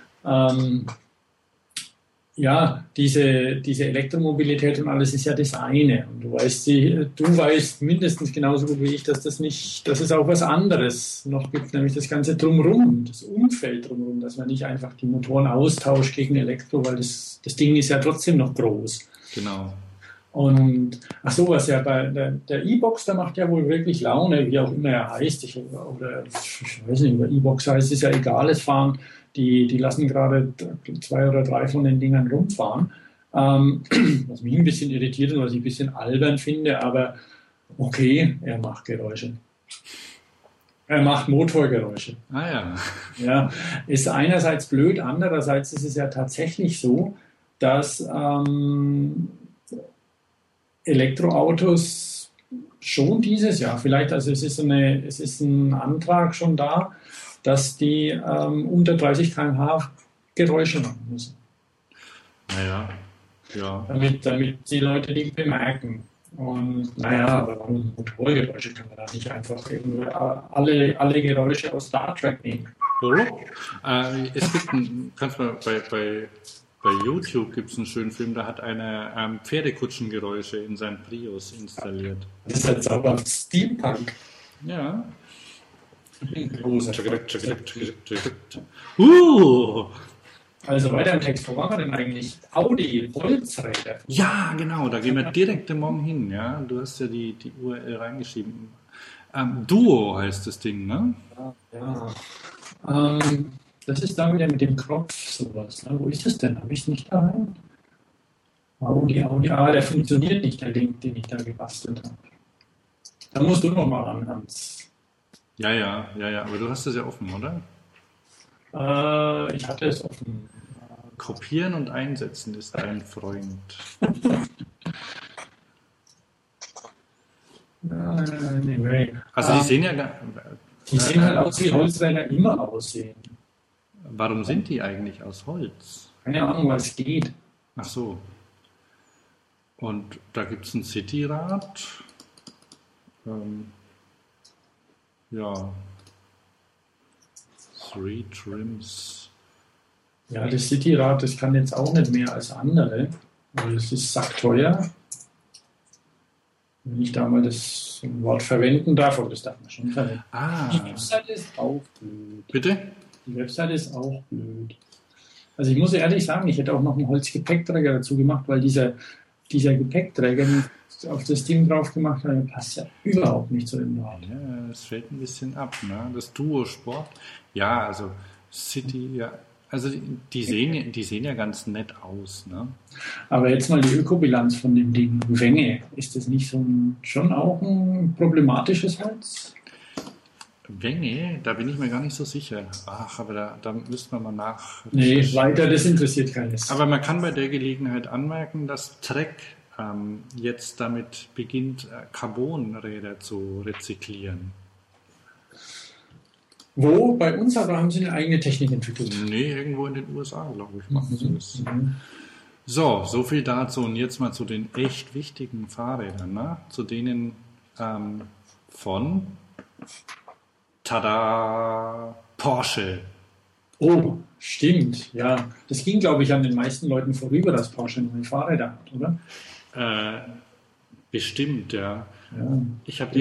S3: diese Elektromobilität und alles ist ja das eine. Und du weißt mindestens genauso gut wie ich, dass es auch was anderes noch gibt, nämlich das Ganze drumherum, das Umfeld drumherum, dass man nicht einfach die Motoren austauscht gegen Elektro, weil das Ding ist ja trotzdem noch groß.
S2: Genau.
S3: Und was ja bei der E-Box, der macht ja wohl wirklich Laune, wie auch immer er heißt. Ich weiß nicht, über E-Box heißt, ist ja egal, es fahren. Die lassen gerade 2 oder 3 von den Dingern rumfahren. Was mich ein bisschen irritiert und was ich ein bisschen albern finde, aber okay, er macht Geräusche. Er macht Motorgeräusche. Ja, ist einerseits blöd, andererseits ist es ja tatsächlich so, dass Elektroautos schon dieses Jahr, vielleicht, also es ist ein Antrag schon da, dass die unter 30 km/h Geräusche machen müssen.
S2: Ja.
S3: Damit die Leute die bemerken. Und aber warum Motorgeräusche kann man da nicht einfach alle Geräusche aus Star Trek nehmen?
S2: Es gibt kannst du bei YouTube gibt es einen schönen Film, da hat einer Pferdekutschengeräusche in seinen Prius installiert.
S3: Das ist halt sauber Steampunk.
S2: Ja.
S3: Also weiter im Text, wo waren wir denn eigentlich? Audi, Holzräder.
S2: Ja, genau, da gehen wir direkt morgen hin. Ja? Du hast ja die URL reingeschrieben. Duo heißt das Ding, ne?
S3: Ja. Das ist da wieder mit dem Knopf sowas. Ne? Wo ist es denn? Habe ich es nicht da rein? Audi, der funktioniert nicht, der Link, den ich da gebastelt habe. Da musst du noch mal ran, Hans.
S2: Ja, aber du hast es ja offen, oder?
S3: Ich hatte es offen.
S2: Kopieren und einsetzen ist ein Freund.
S3: Anyway.
S2: Also die sehen ja...
S3: Die sehen halt aus, wie Holzräder immer aussehen.
S2: Warum sind die eigentlich aus Holz?
S3: Keine Ahnung, was geht.
S2: Ach so. Und da gibt es ein Cityrad. Ja. 3 Trims.
S3: Ja, das Cityrad, das kann jetzt auch nicht mehr als andere. Also es ist sackteuer. Wenn ich da mal das Wort verwenden darf, aber das darf man schon verwenden. Die Webseite ist auch blöd.
S2: Bitte?
S3: Die Webseite ist auch blöd. Also ich muss ehrlich sagen, ich hätte auch noch einen Holzgepäckträger dazu gemacht, weil dieser Gepäckträger, den ich auf das Ding drauf gemacht habe, passt ja überhaupt nicht zu dem Rad.
S2: Ja, es fällt ein bisschen ab, ne? Das Duo-Sport. Ja, also City, ja. Also die sehen ja ganz nett aus, ne?
S3: Aber jetzt mal die Ökobilanz von dem Ding. Wenge, ist das nicht schon auch ein problematisches Holz?
S2: Wenge, da bin ich mir gar nicht so sicher. Ach, aber da müsste man mal nach...
S3: Nee, weiter, das interessiert keines.
S2: Aber man kann bei der Gelegenheit anmerken, dass Trek jetzt damit beginnt, Carbonräder zu rezyklieren.
S3: Wo? Bei uns aber haben sie eine eigene Technik entwickelt?
S2: Nee, irgendwo in den USA, glaube ich, machen sie das. So viel dazu. Und jetzt mal zu den echt wichtigen Fahrrädern, ne? Zu denen von Tada! Porsche.
S3: Oh, stimmt, ja. Das ging, glaube ich, an den meisten Leuten vorüber, dass Porsche neue Fahrräder hat, oder?
S2: Bestimmt, ja. Ich habe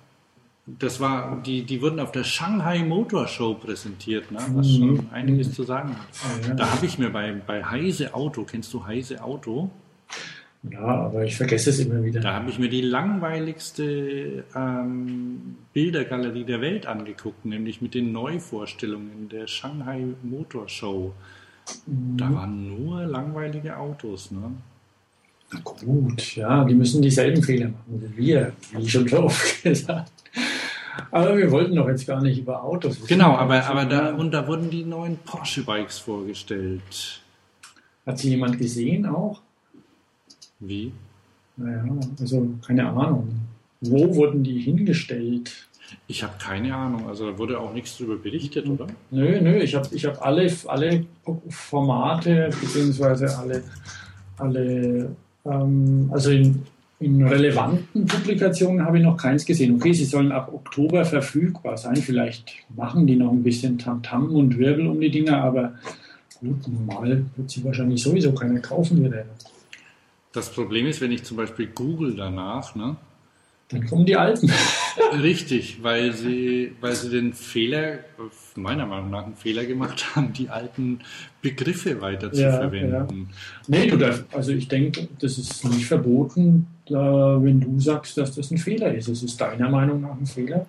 S2: die wurden auf der Shanghai Motor Show präsentiert, ne? Was schon einiges zu sagen hat. Ja. Da habe ich mir bei Heise Auto, kennst du Heise Auto?
S3: Ja, aber ich vergesse es immer wieder.
S2: Da habe ich mir die langweiligste Bildergalerie der Welt angeguckt, nämlich mit den Neuvorstellungen der Shanghai Motor Show. Da waren nur langweilige Autos, ne?
S3: Na gut, ja, die müssen dieselben Fehler machen wie wir, wie schon drauf gesagt. Aber wir wollten doch jetzt gar nicht über Autos.
S2: Genau, aber da wurden die neuen Porsche-Bikes vorgestellt.
S3: Hat sie jemand gesehen auch?
S2: Wie?
S3: Naja, also keine Ahnung. Wo wurden die hingestellt?
S2: Ich habe keine Ahnung, also da wurde auch nichts darüber berichtet, oder?
S3: Nö, ich hab alle Formate, beziehungsweise alle also in relevanten Publikationen habe ich noch keins gesehen. Okay, sie sollen ab Oktober verfügbar sein. Vielleicht machen die noch ein bisschen Tamtam und Wirbel um die Dinger, aber gut, normal wird sie wahrscheinlich sowieso keiner kaufen.
S2: Das Problem ist, wenn ich zum Beispiel google danach, ne?
S3: Dann kommen die Alten.
S2: Richtig, weil sie den Fehler, meiner Meinung nach einen Fehler gemacht haben, die alten Begriffe weiter zu verwenden.
S3: Ja. Nee, also ich denke, das ist nicht verboten, wenn du sagst, dass das ein Fehler ist. Es ist deiner Meinung nach ein Fehler.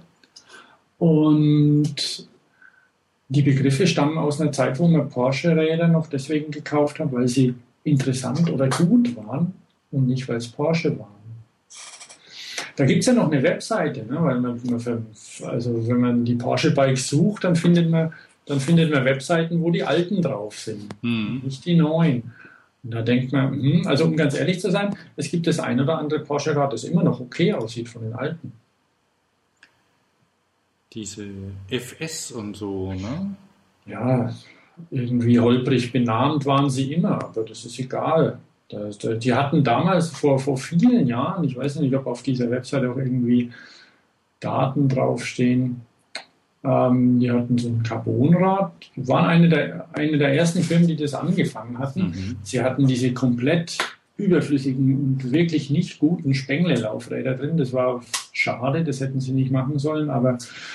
S3: Und die Begriffe stammen aus einer Zeit, wo man Porsche-Räder noch deswegen gekauft hat, weil sie interessant oder gut waren und nicht, weil es Porsche waren. Da gibt es ja noch eine Webseite, ne? Weil wenn man die Porsche-Bikes sucht, dann findet man Webseiten, wo die alten drauf sind, nicht die neuen. Und da denkt man, also um ganz ehrlich zu sein, es gibt das ein oder andere Porsche-Rad, das immer noch okay aussieht von den alten.
S2: Diese FS und so, ne?
S3: Ja, irgendwie holprig benannt waren sie immer, aber das ist egal. Die hatten damals vor vielen Jahren, ich weiß nicht, ob auf dieser Webseite auch irgendwie Daten draufstehen, die hatten so ein Carbonrad, waren eine der ersten Firmen, die das angefangen hatten. Sie hatten diese komplett überflüssigen und wirklich nicht guten Spengler-Laufräder drin. Das war schade, das hätten sie nicht machen sollen, aber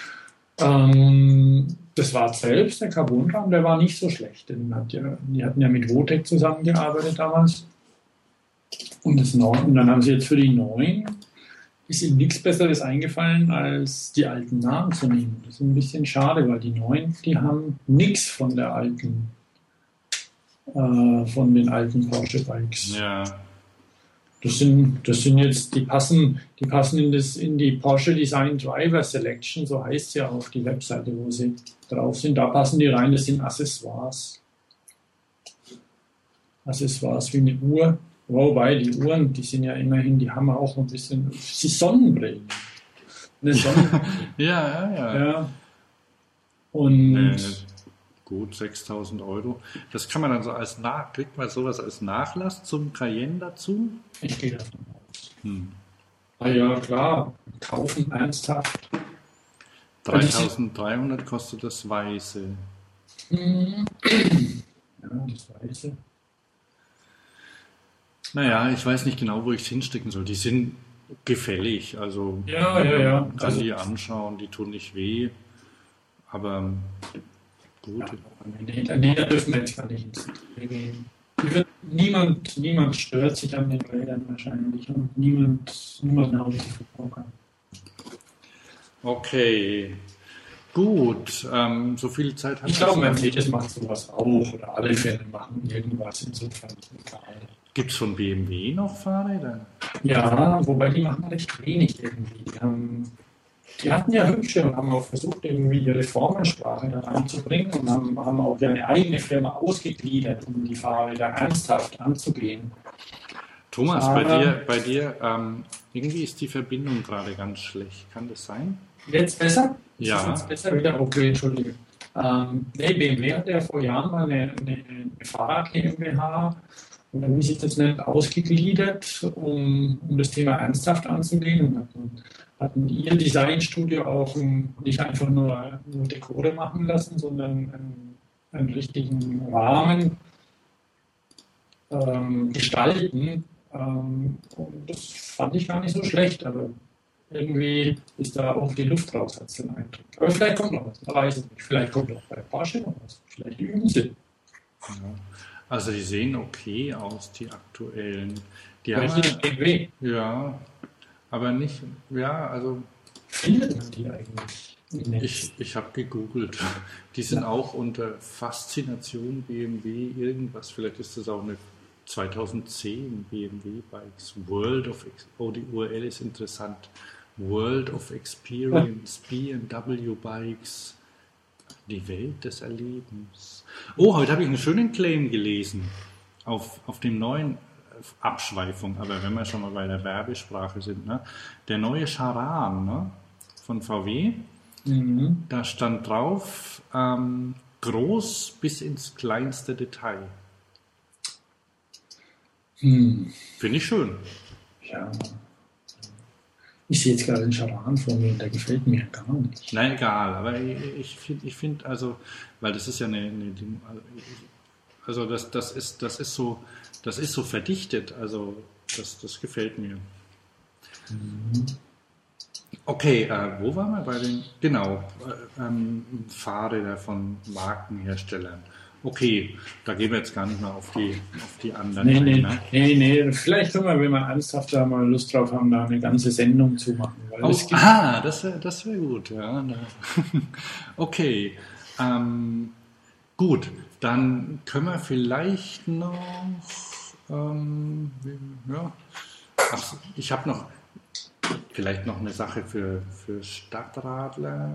S3: das war selbst, der Carbonrahmen, der war nicht so schlecht. Die hatten ja mit Votec zusammengearbeitet damals. Und dann haben sie jetzt für die neuen, ist ihnen nichts Besseres eingefallen, als die alten Namen zu nehmen. Das ist ein bisschen schade, weil die neuen, die haben nichts von den alten Porsche-Bikes.
S2: Ja.
S3: Das sind jetzt, die passen in die Porsche Design Driver Selection, so heißt ja auf die Webseite, wo sie drauf sind. Da passen die rein, das sind Accessoires. Accessoires wie eine Uhr. Wobei, die Uhren, die sind ja immerhin, die haben auch ein bisschen, sie Sonnenbrillen. Eine Sonnenbrille. Ja. Und
S2: gut, 6.000 Euro. Das kann man dann so kriegt man sowas als Nachlass zum Cayenne dazu?
S3: Ich gehe davon aus. Ah ja, klar. Kaufen ernsthaft.
S2: 3.300 kostet das Weiße.
S3: Ja, das Weiße.
S2: Naja, ich weiß nicht genau, wo ich es hinstecken soll. Die sind gefällig. Also
S3: ja.
S2: Man kann die anschauen, die tun nicht weh. Aber gut.
S3: Ja, nee, da dürfen wir jetzt gar nicht ins Detail gehen. Niemand stört sich an den Rädern wahrscheinlich und niemand auch nicht verbrauchen.
S2: Okay. Gut, so viel Zeit hat
S3: ich glaube, Mercedes macht sowas auch oder alle Firmen machen irgendwas, insofern ist egal.
S2: Gibt es von BMW noch Fahrräder?
S3: Ja, wobei die machen recht wenig irgendwie. Die hatten ja hübsche und haben auch versucht, irgendwie ihre Formensprache da reinzubringen und haben auch ihre eigene Firma ausgegliedert, um die Fahrräder ernsthaft anzugehen.
S2: Thomas, bei dir irgendwie ist die Verbindung gerade ganz schlecht. Kann das sein?
S3: Jetzt besser?
S2: Ja.
S3: Ist jetzt besser wieder? Okay, Entschuldige. BMW hat ja vor Jahren mal eine Fahrrad GmbH, oder wie sich das nennt, ausgegliedert, um das Thema ernsthaft anzugehen und hatten ihr Designstudio auch nicht einfach nur Dekore machen lassen, sondern einen richtigen Rahmen gestalten. Und das fand ich gar nicht so schlecht, aber irgendwie ist da auch die Luft raus, hat den Eindruck. Aber vielleicht kommt noch was, da weiß ich nicht. Vielleicht kommt auch bei Porsche noch was, vielleicht üben sie.
S2: Ja. Also die sehen okay aus, die aktuellen. Die
S3: haben BMW.
S2: Ja, aber nicht, ja, also
S3: findet man die eigentlich?
S2: Ich habe gegoogelt. Die sind auch unter Faszination BMW irgendwas. Vielleicht ist das auch eine 2010 BMW Bikes. Die URL ist interessant. World of Experience, BMW Bikes. Die Welt des Erlebens. Oh, heute habe ich einen schönen Claim gelesen auf dem neuen Abschweifung, aber wenn wir schon mal bei der Werbesprache sind, ne? Der neue Charan, ne? Von VW, da stand drauf, groß bis ins kleinste Detail. Finde ich schön.
S3: Ja. Ich sehe jetzt gerade den Charan vor mir und der gefällt mir gar nicht.
S2: Nein, egal, aber ich finde, also, weil das ist ja also das ist so verdichtet, also das gefällt mir. Okay, wo waren wir bei den, genau, Fahrräder von Markenherstellern. Okay, da gehen wir jetzt gar nicht mehr auf die anderen.
S3: Nee, vielleicht können wir, wenn wir ernsthaft da mal Lust drauf haben, da eine ganze Sendung zu machen. Weil
S2: das wäre gut, ja. Okay, gut, dann können wir vielleicht noch, ich habe noch vielleicht noch eine Sache für Stadtradler.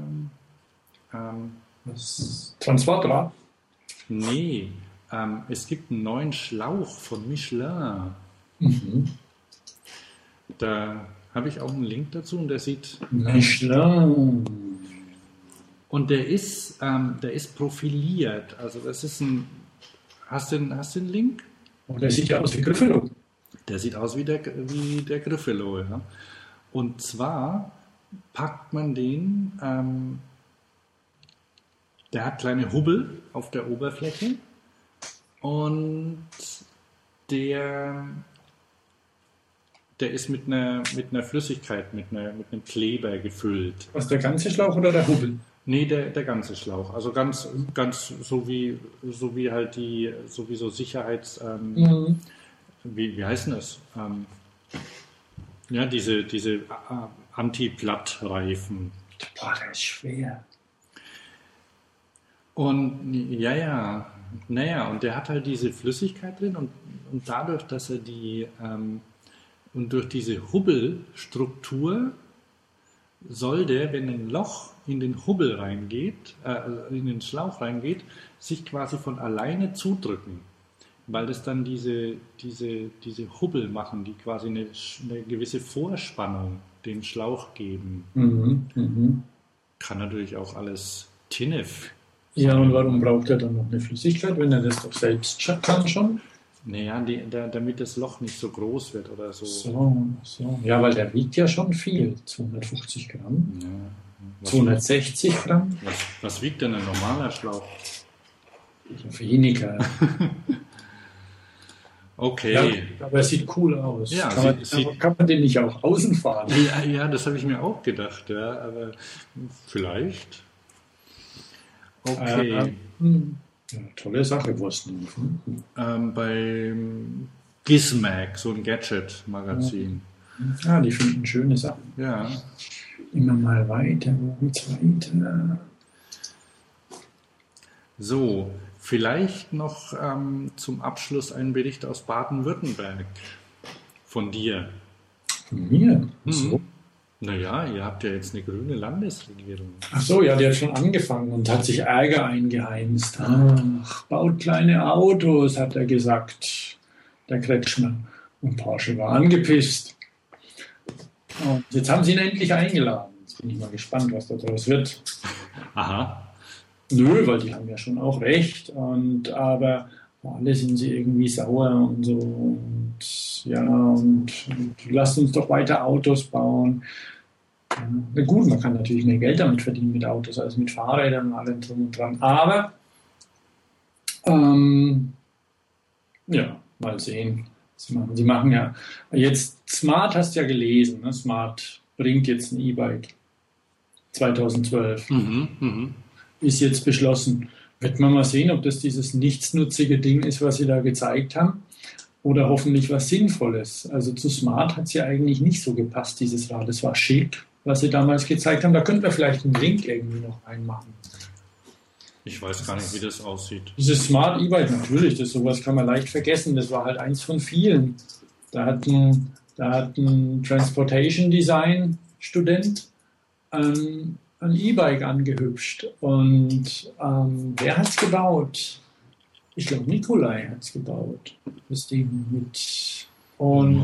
S3: Das Transportrad?
S2: Nee, es gibt einen neuen Schlauch von Michelin. Da habe ich auch einen Link dazu und der sieht...
S3: Michelin.
S2: Und der ist profiliert. Also das ist ein... Hast du einen Link?
S3: Und der sieht ja aus wie Griffelo.
S2: Der sieht aus wie der Griffelo, ja. Und zwar packt man den... der hat kleine Hubbel auf der Oberfläche und der ist mit einer Flüssigkeit, mit einem Kleber gefüllt.
S3: Was, der ganze Schlauch oder der Hubbel?
S2: Nee, der ganze Schlauch. Also ganz so wie halt so Sicherheits... wie heißen das? Ja, diese Anti-Platt-Reifen.
S3: Boah, der ist schwer.
S2: Und und der hat halt diese Flüssigkeit drin und dadurch, dass er die Und durch diese Hubbelstruktur soll der, wenn ein Loch in den Hubbel reingeht, in den Schlauch reingeht, sich quasi von alleine zudrücken. Weil das dann diese Hubbel machen, die quasi eine gewisse Vorspannung dem Schlauch geben. Kann natürlich auch alles Tinef.
S3: Ja, und warum braucht er dann noch eine Flüssigkeit, wenn er das doch selbst kann schon?
S2: Naja, damit das Loch nicht so groß wird oder so.
S3: So. Ja, weil der wiegt ja schon viel. 250 Gramm. Ja. 260 Gramm.
S2: Was wiegt denn ein normaler Schlauch?
S3: Weniger.
S2: Okay.
S3: Ja, aber er sieht cool aus.
S2: Ja,
S3: kann man den nicht auch außen fahren?
S2: Ja, das habe ich mir auch gedacht. Ja, aber vielleicht. Okay.
S3: Ja, tolle Sache, Wursten.
S2: Beim Gizmag, so ein Gadget-Magazin.
S3: Ja, die finden schöne Sachen.
S2: Ja.
S3: Immer mal weiter, wo geht's weiter? So.
S2: Vielleicht noch zum Abschluss ein Bericht aus Baden-Württemberg von dir.
S3: Von mir? So.
S2: Naja, ihr habt ja jetzt eine grüne Landesregierung.
S3: Ach so, ja, die hat schon angefangen und hat sich Ärger eingeheimst. Ach, baut kleine Autos, hat er gesagt, der Kretschmer. Und Porsche war angepisst. Und jetzt haben sie ihn endlich eingeladen. Jetzt bin ich mal gespannt, was daraus wird.
S2: Aha.
S3: Nö, weil die haben ja schon auch recht. Aber alle sind sie irgendwie sauer und so. Und lasst uns doch weiter Autos bauen. Na gut, man kann natürlich mehr Geld damit verdienen mit Autos als mit Fahrrädern und allem drum und dran. Aber ja, mal sehen. Sie machen ja jetzt, Smart hast du ja gelesen, ne? Smart bringt jetzt ein E-Bike 2012. Ist jetzt beschlossen. Wird man mal sehen, ob das dieses nichtsnutzige Ding ist, was sie da gezeigt haben, oder hoffentlich was Sinnvolles. Also zu Smart hat es ja eigentlich nicht so gepasst, dieses Rad. Es war schick, was sie damals gezeigt haben. Da könnten wir vielleicht einen Link irgendwie noch reinmachen.
S2: Ich weiß gar nicht, wie das aussieht.
S3: Dieses Smart E-Bike, natürlich, sowas kann man leicht vergessen. Das war halt eins von vielen. Da hat ein Transportation Design Student ein E-Bike angehübscht. Und wer hat es gebaut? Ich glaube, Nikolai hat es gebaut. Das Ding mit. Und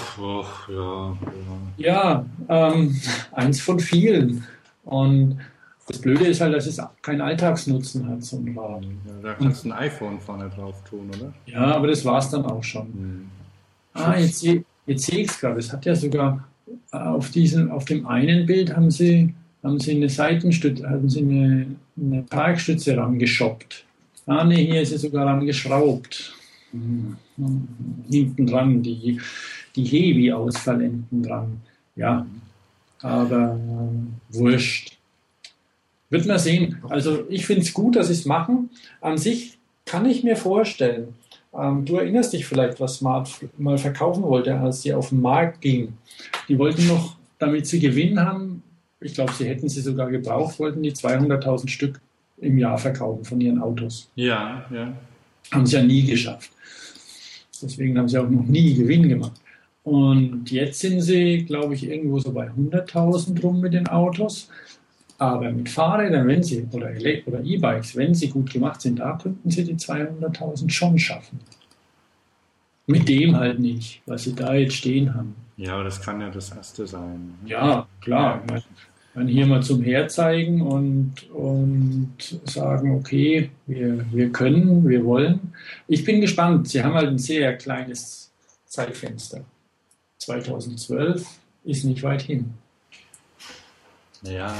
S3: ja, eins von vielen. Und das Blöde ist halt, dass es keinen Alltagsnutzen hat, so ein Rad.
S2: Ja, da kannst du ein iPhone vorne drauf tun, oder?
S3: Ja, aber das war es dann auch schon. Jetzt sehe ich es gerade. Es hat ja sogar auf dem einen Bild haben sie eine Seitenstütze, eine Parkstütze rangeschoppt. Hier ist sie sogar rangeschraubt. Hinten dran, die Hebi ausfallenden dran. Ja, aber wurscht. Wird man sehen. Also ich finde es gut, dass sie es machen. An sich kann ich mir vorstellen, du erinnerst dich vielleicht, was Smart mal verkaufen wollte, als sie auf den Markt ging. Die wollten noch, damit sie Gewinn haben, ich glaube, sie hätten sie sogar gebraucht, wollten die 200.000 Stück im Jahr verkaufen von ihren Autos.
S2: Ja.
S3: Haben sie ja nie geschafft. Deswegen haben sie auch noch nie Gewinn gemacht. Und jetzt sind sie, glaube ich, irgendwo so bei 100.000 rum mit den Autos. Aber mit Fahrrädern, oder E-Bikes, wenn sie gut gemacht sind, da könnten sie die 200.000 schon schaffen. Mit dem halt nicht, was sie da jetzt stehen haben.
S2: Ja, aber das kann ja das Erste sein.
S3: Ja, klar. Man hier mal zum Herzeigen und sagen, okay, wir können, wir wollen. Ich bin gespannt. Sie haben halt ein sehr kleines Zeitfenster. 2012 ist nicht weit hin.
S2: Ja,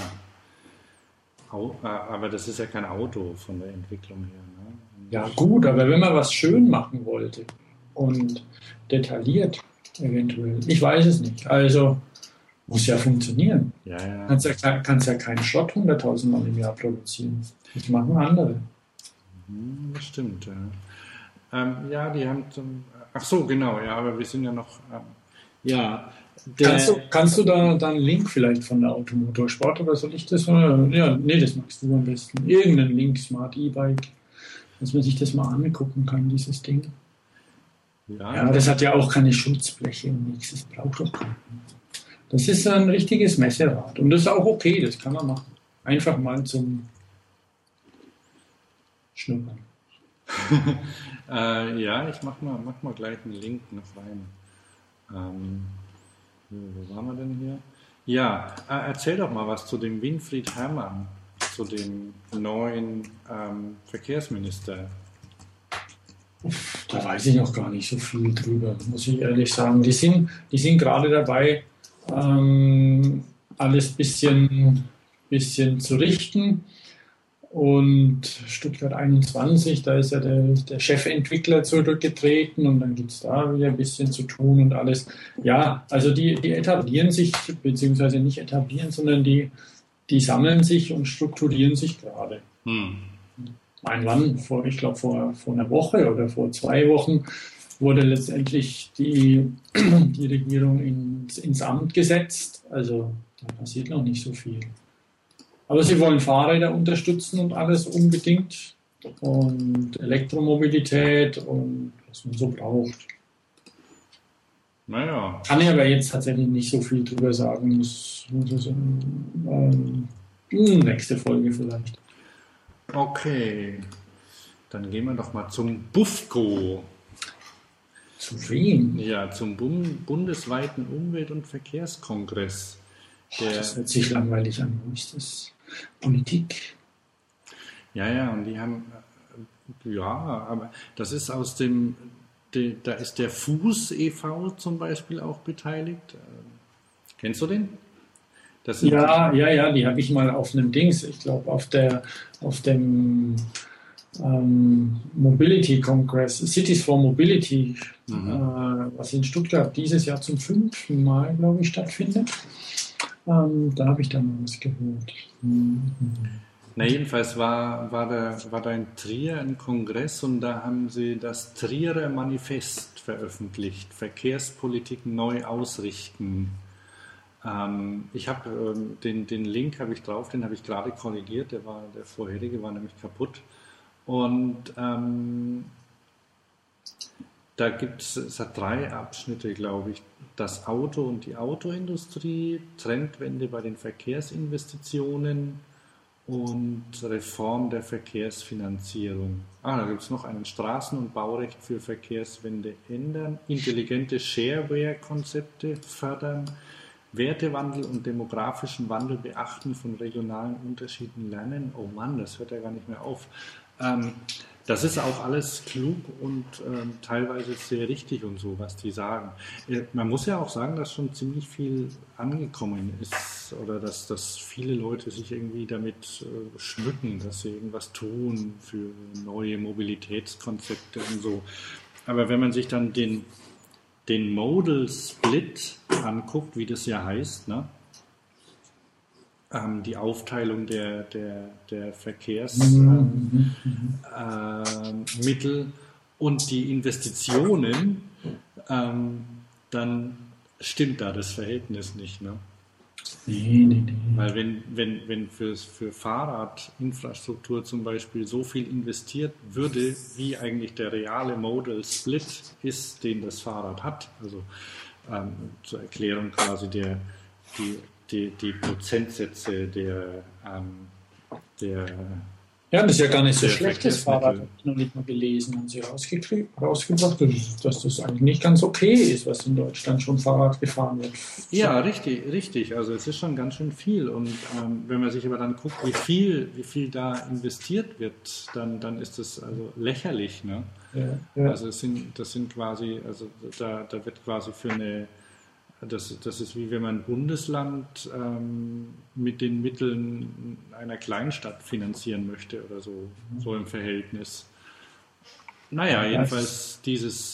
S2: aber das ist ja kein Auto von der Entwicklung her. Ne?
S3: Ja gut, aber wenn man was schön machen wollte und detailliert eventuell, ich weiß es nicht. Also muss ja funktionieren.
S2: Ja.
S3: Kannst ja keinen Schrott 100.000 Mal im Jahr produzieren. Das machen andere.
S2: Das stimmt, ja. Die haben ach so, genau, ja, aber wir sind ja noch
S3: Kannst du da einen Link vielleicht von der Automotorsport oder soll ich das? Ja, nee, das magst du am besten. Irgendeinen Link, Smart E-Bike, dass man sich das mal angucken kann, dieses Ding. Ja, das hat ja auch keine Schutzbleche und nichts, das braucht doch keiner. Das ist ein richtiges Messerad und das ist auch okay, das kann man machen. Einfach mal zum Schnuppern.
S2: Ja, ich mach mal gleich einen Link noch rein. Wo waren wir denn hier? Ja, erzähl doch mal was zu dem Winfried Herrmann, zu dem neuen Verkehrsminister.
S3: Da weiß ich noch gar nicht so viel drüber, muss ich ehrlich sagen. Die sind gerade dabei, alles bisschen zu richten. Und Stuttgart 21, da ist ja der Chefentwickler zurückgetreten und dann gibt es da wieder ein bisschen zu tun und alles. Ja, also die etablieren sich, beziehungsweise nicht etablieren, sondern die sammeln sich und strukturieren sich gerade. Ich glaube vor einer Woche oder vor 2 Wochen wurde letztendlich die Regierung ins Amt gesetzt. Also da passiert noch nicht so viel. Aber sie wollen Fahrräder unterstützen und alles unbedingt. Und Elektromobilität und was man so braucht.
S2: Naja.
S3: Kann ich aber jetzt tatsächlich nicht so viel drüber sagen. Das muss nächste Folge vielleicht.
S2: Okay. Dann gehen wir doch mal zum BUFCO.
S3: Zu wem?
S2: Ja, zum bundesweiten Umwelt- und Verkehrskongress.
S3: Das hört sich langweilig an. Wo ist das? Politik.
S2: Ja, und die haben, aber das ist aus da ist der Fuß e.V. zum Beispiel auch beteiligt. Kennst du den?
S3: Ja, die habe ich mal auf einem Dings, ich glaube auf dem Mobility Congress, Cities for Mobility, was in Stuttgart dieses Jahr zum 5. Mal, glaube ich, stattfindet. Da habe ich dann mal was gehört.
S2: Na, jedenfalls war da in Trier ein Kongress und da haben sie das Trierer Manifest veröffentlicht, Verkehrspolitik neu ausrichten. Ich habe den Link habe ich drauf, den habe ich gerade korrigiert, der vorherige war nämlich kaputt. Und da es hat 3 Abschnitte, glaube ich. Das Auto und die Autoindustrie, Trendwende bei den Verkehrsinvestitionen und Reform der Verkehrsfinanzierung. Da gibt es noch einen Straßen- und Baurecht für Verkehrswende ändern, intelligente Shareware-Konzepte fördern, Wertewandel und demografischen Wandel beachten, von regionalen Unterschieden lernen. Oh Mann, das hört ja gar nicht mehr auf. Das ist auch alles klug und teilweise sehr richtig und so, was die sagen. Man muss ja auch sagen, dass schon ziemlich viel angekommen ist oder dass viele Leute sich irgendwie damit schmücken, dass sie irgendwas tun für neue Mobilitätskonzepte und so. Aber wenn man sich dann den Modal Split anguckt, wie das ja heißt, ne? Die Aufteilung der Verkehrsmittel und die Investitionen, dann stimmt da das Verhältnis nicht. Ne?
S3: Nee.
S2: Weil wenn für Fahrradinfrastruktur zum Beispiel so viel investiert würde, wie eigentlich der reale Modal Split ist, den das Fahrrad hat, also zur Erklärung quasi die Prozentsätze der
S3: ja, das ist ja gar nicht so schlecht, das Fahrrad. Habe ich noch nicht mal gelesen. Haben Sie rausgebracht, dass das eigentlich nicht ganz okay ist, was in Deutschland schon Fahrrad gefahren wird.
S2: Ja, richtig. Also es ist schon ganz schön viel. Und wenn man sich aber dann guckt, wie viel da investiert wird, dann ist das also lächerlich. Ne? Ja. Also das sind quasi, also da wird quasi das ist wie wenn man ein Bundesland mit den Mitteln einer Kleinstadt finanzieren möchte oder so im Verhältnis. Naja, jedenfalls dieses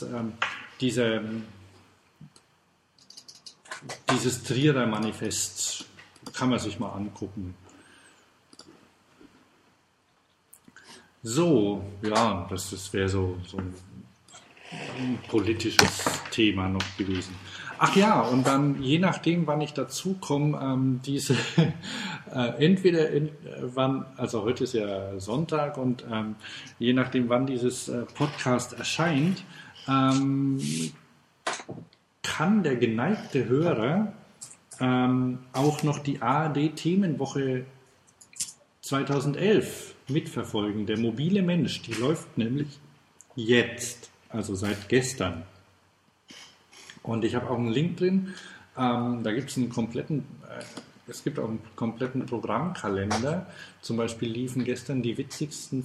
S2: Trierer Manifest kann man sich mal angucken. So, ja, das wäre so ein politisches Thema noch gewesen. Ach ja, und dann je nachdem, wann ich dazu komme, also heute ist ja Sonntag und je nachdem, wann dieses Podcast erscheint, kann der geneigte Hörer auch noch die ARD-Themenwoche 2011 mitverfolgen. Der mobile Mensch, die läuft nämlich jetzt, also seit gestern. Und ich habe auch einen Link drin. Da gibt es es gibt auch einen kompletten Programmkalender. Zum Beispiel liefen gestern die witzigsten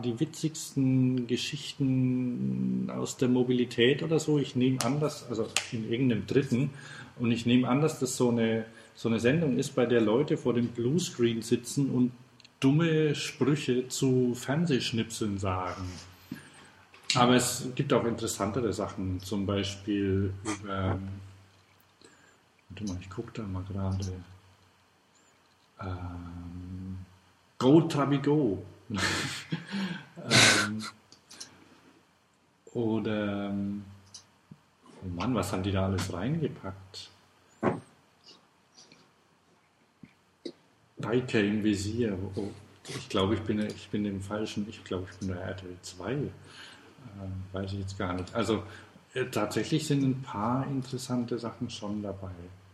S2: Geschichten aus der Mobilität oder so. Ich nehme an, also in irgendeinem dritten, und ich nehme an, dass das so eine Sendung ist, bei der Leute vor dem Bluescreen sitzen und dumme Sprüche zu Fernsehschnipseln sagen. Aber es gibt auch interessantere Sachen, zum Beispiel über, warte mal, ich gucke da mal gerade, Go Trabi Go. Oder, oh Mann, was haben die da alles reingepackt? Biker im Visier. Oh, ich glaube, ich bin im falschen, ich glaube, ich bin bei RTL 2. Weiß ich jetzt gar nicht. Also tatsächlich sind ein paar interessante Sachen schon dabei.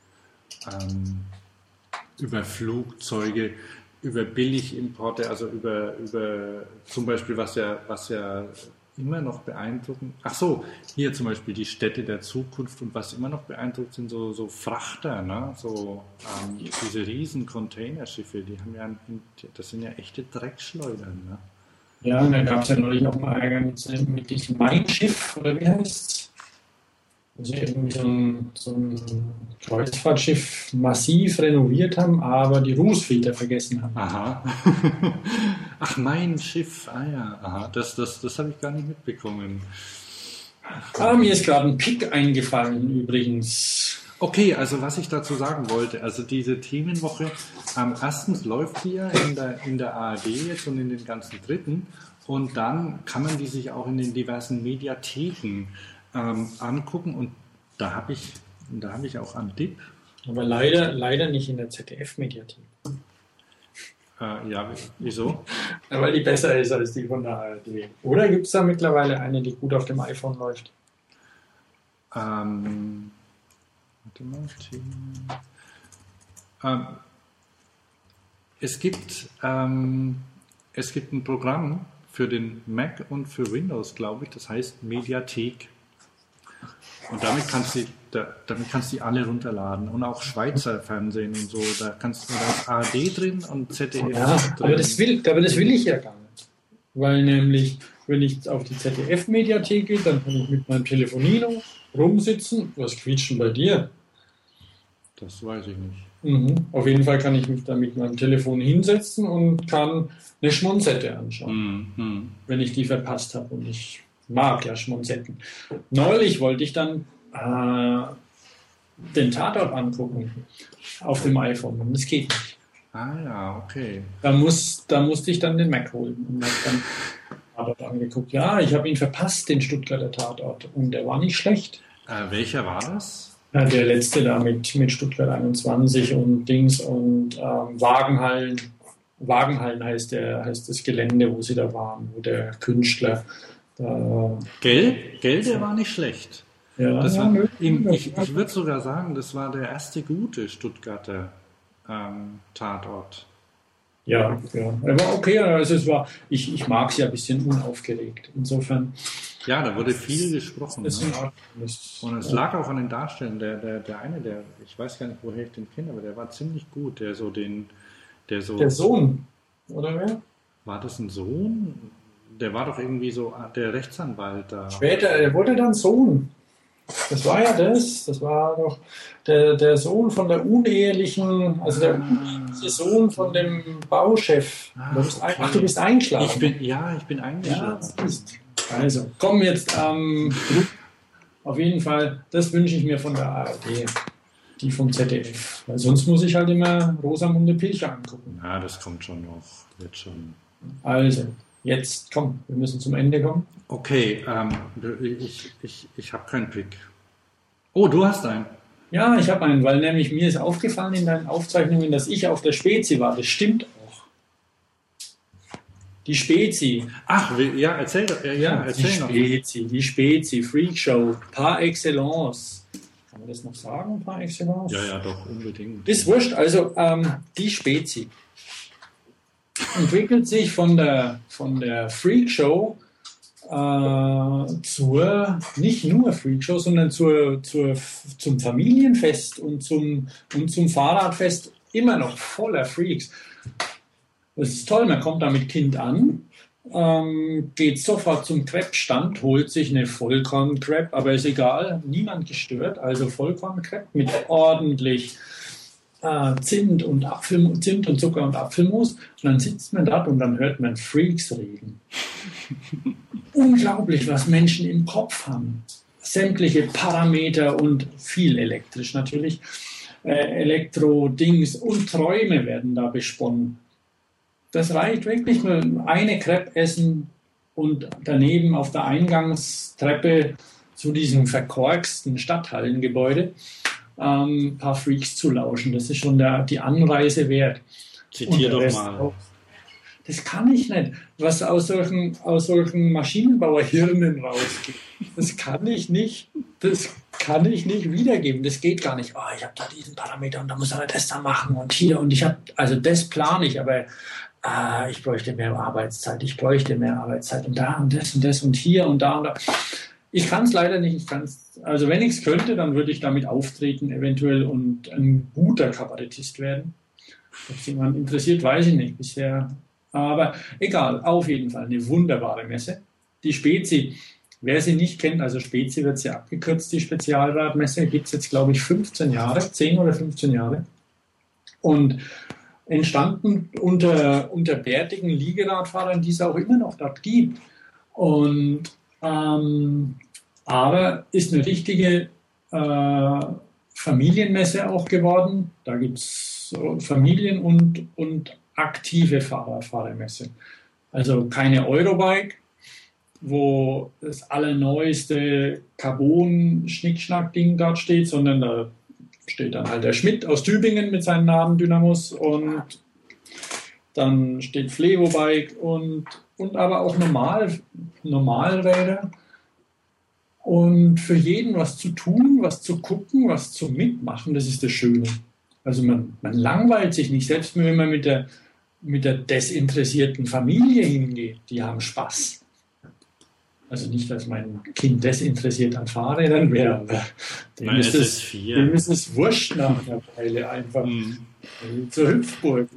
S2: Über Flugzeuge, über Billigimporte, also über zum Beispiel, was ja immer noch beeindruckend. Ach so, hier zum Beispiel die Städte der Zukunft, und was immer noch beeindruckt sind so Frachter, ne? Diese riesen Containerschiffe, die haben ja, das sind ja echte Dreckschleudern, ne?
S3: Ja, und da gab es ja neulich auch mal Ärger mit diesem Mein Schiff, oder wie heißt es? Also irgendwie so ein Kreuzfahrtschiff massiv renoviert haben, aber die Rußfilter vergessen haben.
S2: Aha. Ach, Mein Schiff, ja. Aha, das habe ich gar nicht mitbekommen.
S3: Mir ist gerade ein Pick eingefallen übrigens.
S2: Okay, also was ich dazu sagen wollte, also diese Themenwoche, erstens läuft die ja in der ARD jetzt und in den ganzen Dritten, und dann kann man die sich auch in den diversen Mediatheken angucken, und da habe ich auch am Dip.
S3: Aber leider nicht in der ZDF-Mediathek.
S2: Ja, wieso?
S3: Weil die besser ist als die von der ARD. Oder gibt es da mittlerweile eine, die gut auf dem iPhone läuft?
S2: Warte mal. Es gibt ein Programm für den Mac und für Windows, glaube ich, das heißt Mediathek. Und damit kannst du die alle runterladen. Und auch Schweizer Fernsehen und so. Da ist ARD drin und ZDF
S3: ja,
S2: drin.
S3: Aber das will ich ja gar nicht. Weil nämlich, wenn ich auf die ZDF-Mediathek gehe, dann kann ich mit meinem Telefonino rumsitzen. Was quietscht denn bei dir?
S2: Das weiß ich nicht.
S3: Auf jeden Fall kann ich mich da mit meinem Telefon hinsetzen und kann eine Schmonzette anschauen, wenn ich die verpasst habe. Und ich mag ja Schmonzetten. Neulich wollte ich dann den Tatort angucken auf dem iPhone, und das geht nicht.
S2: Ah ja, okay.
S3: Da musste ich dann den Mac holen und habe dann Tatort angeguckt. Ja, ich habe ihn verpasst, den Stuttgarter Tatort, und der war nicht schlecht.
S2: Welcher war das?
S3: Ja, der letzte da mit Stuttgart 21 und Dings und Wagenhallen. Wagenhallen heißt das Gelände, wo sie da waren, wo der Künstler
S2: Gell, der war nicht schlecht.
S3: Ja,
S2: ich würde sogar sagen, das war der erste gute Stuttgarter Tatort.
S3: Ja. Er war okay, also ich mag es ja ein bisschen unaufgeregt. Insofern.
S2: Ja, da wurde viel gesprochen. Ne? Und es lag auch an den Darstellern. Der eine, ich weiß gar nicht, woher ich den kenne, aber der war ziemlich gut. Der Sohn, oder wer? War das ein Sohn? Der war doch irgendwie so der Rechtsanwalt da.
S3: Später, der wurde dann Sohn. Das war ja das war doch der Sohn von der unehelichen, also der uneheliche Sohn von dem Bauchef. Du bist eingeschlafen.
S2: Ich bin eingeschlafen.
S3: Ja, also, komm jetzt auf jeden Fall, das wünsche ich mir von der ARD, die vom ZDF. Weil sonst muss ich halt immer Rosamunde Pilcher angucken.
S2: Ja, das kommt schon noch. Wird schon.
S3: Also, jetzt komm, wir müssen zum Ende kommen.
S2: Okay, ich habe keinen Pick. Oh, du hast einen.
S3: Ja, ich habe einen, weil nämlich mir ist aufgefallen in deinen Aufzeichnungen, dass ich auf der Spezi war. Das stimmt auch. Die Spezi.
S2: Ach, ja, erzähl noch.
S3: Die Spezi, Freakshow, par excellence. Kann man das noch sagen, par excellence?
S2: Ja, doch, unbedingt.
S3: Ist wurscht, also die Spezi entwickelt sich von der Freakshow nicht nur Freakshow, sondern zum Familienfest und zum Fahrradfest immer noch voller Freaks. Das ist toll, man kommt da mit Kind an, geht sofort zum Crepe-Stand, holt sich eine Vollkorn-Crepe, aber ist egal, niemand gestört, also Vollkorn-Crepe mit ordentlich Zimt und Zucker und Apfelmus, und dann sitzt man dort und dann hört man Freaks reden. Unglaublich, was Menschen im Kopf haben. Sämtliche Parameter und viel elektrisch natürlich. Elektro-Dings und Träume werden da besponnen. Das reicht wirklich, nur eine Crepe essen und daneben auf der Eingangstreppe zu diesem verkorksten Stadthallengebäude ein paar Freaks zu lauschen. Das ist schon die Anreise wert.
S2: Zitier doch mal.
S3: Auch. Das kann ich nicht. Was aus solchen Maschinenbauerhirnen rausgeht, das kann ich nicht wiedergeben. Das geht gar nicht. Oh, ich habe da diesen Parameter und da muss er das da machen und hier und also das plane ich, aber ich bräuchte mehr Arbeitszeit und da und das und hier und da und da. Ich kann es leider nicht. Also wenn ich es könnte, dann würde ich damit auftreten eventuell und ein guter Kabarettist werden. Ob es jemand interessiert, weiß ich nicht bisher. Aber egal, auf jeden Fall eine wunderbare Messe. Die Spezi, wer sie nicht kennt, also Spezi wird sie abgekürzt, die Spezialradmesse, gibt es jetzt, glaube ich, 10 oder 15 Jahre. Und entstanden unter bärtigen Liegeradfahrern, die es auch immer noch dort gibt. Und aber ist eine richtige Familienmesse auch geworden. Da gibt es Familien und aktive Fahrermesse. Also keine Eurobike, wo das allerneueste Carbon-Schnickschnack-Ding dort steht, sondern da steht dann halt der Schmidt aus Tübingen mit seinem Namen Dynamos und dann steht Flevobike und aber auch Normalräder. Und für jeden was zu tun, was zu gucken, was zu mitmachen, das ist das Schöne. Also man langweilt sich nicht, selbst wenn man mit der desinteressierten Familie hingeht, die haben Spaß. Also nicht, dass mein Kind desinteressiert an Fahrrädern wäre, aber dem ist es wurscht nach einer Weile einfach zur Hüpfburg.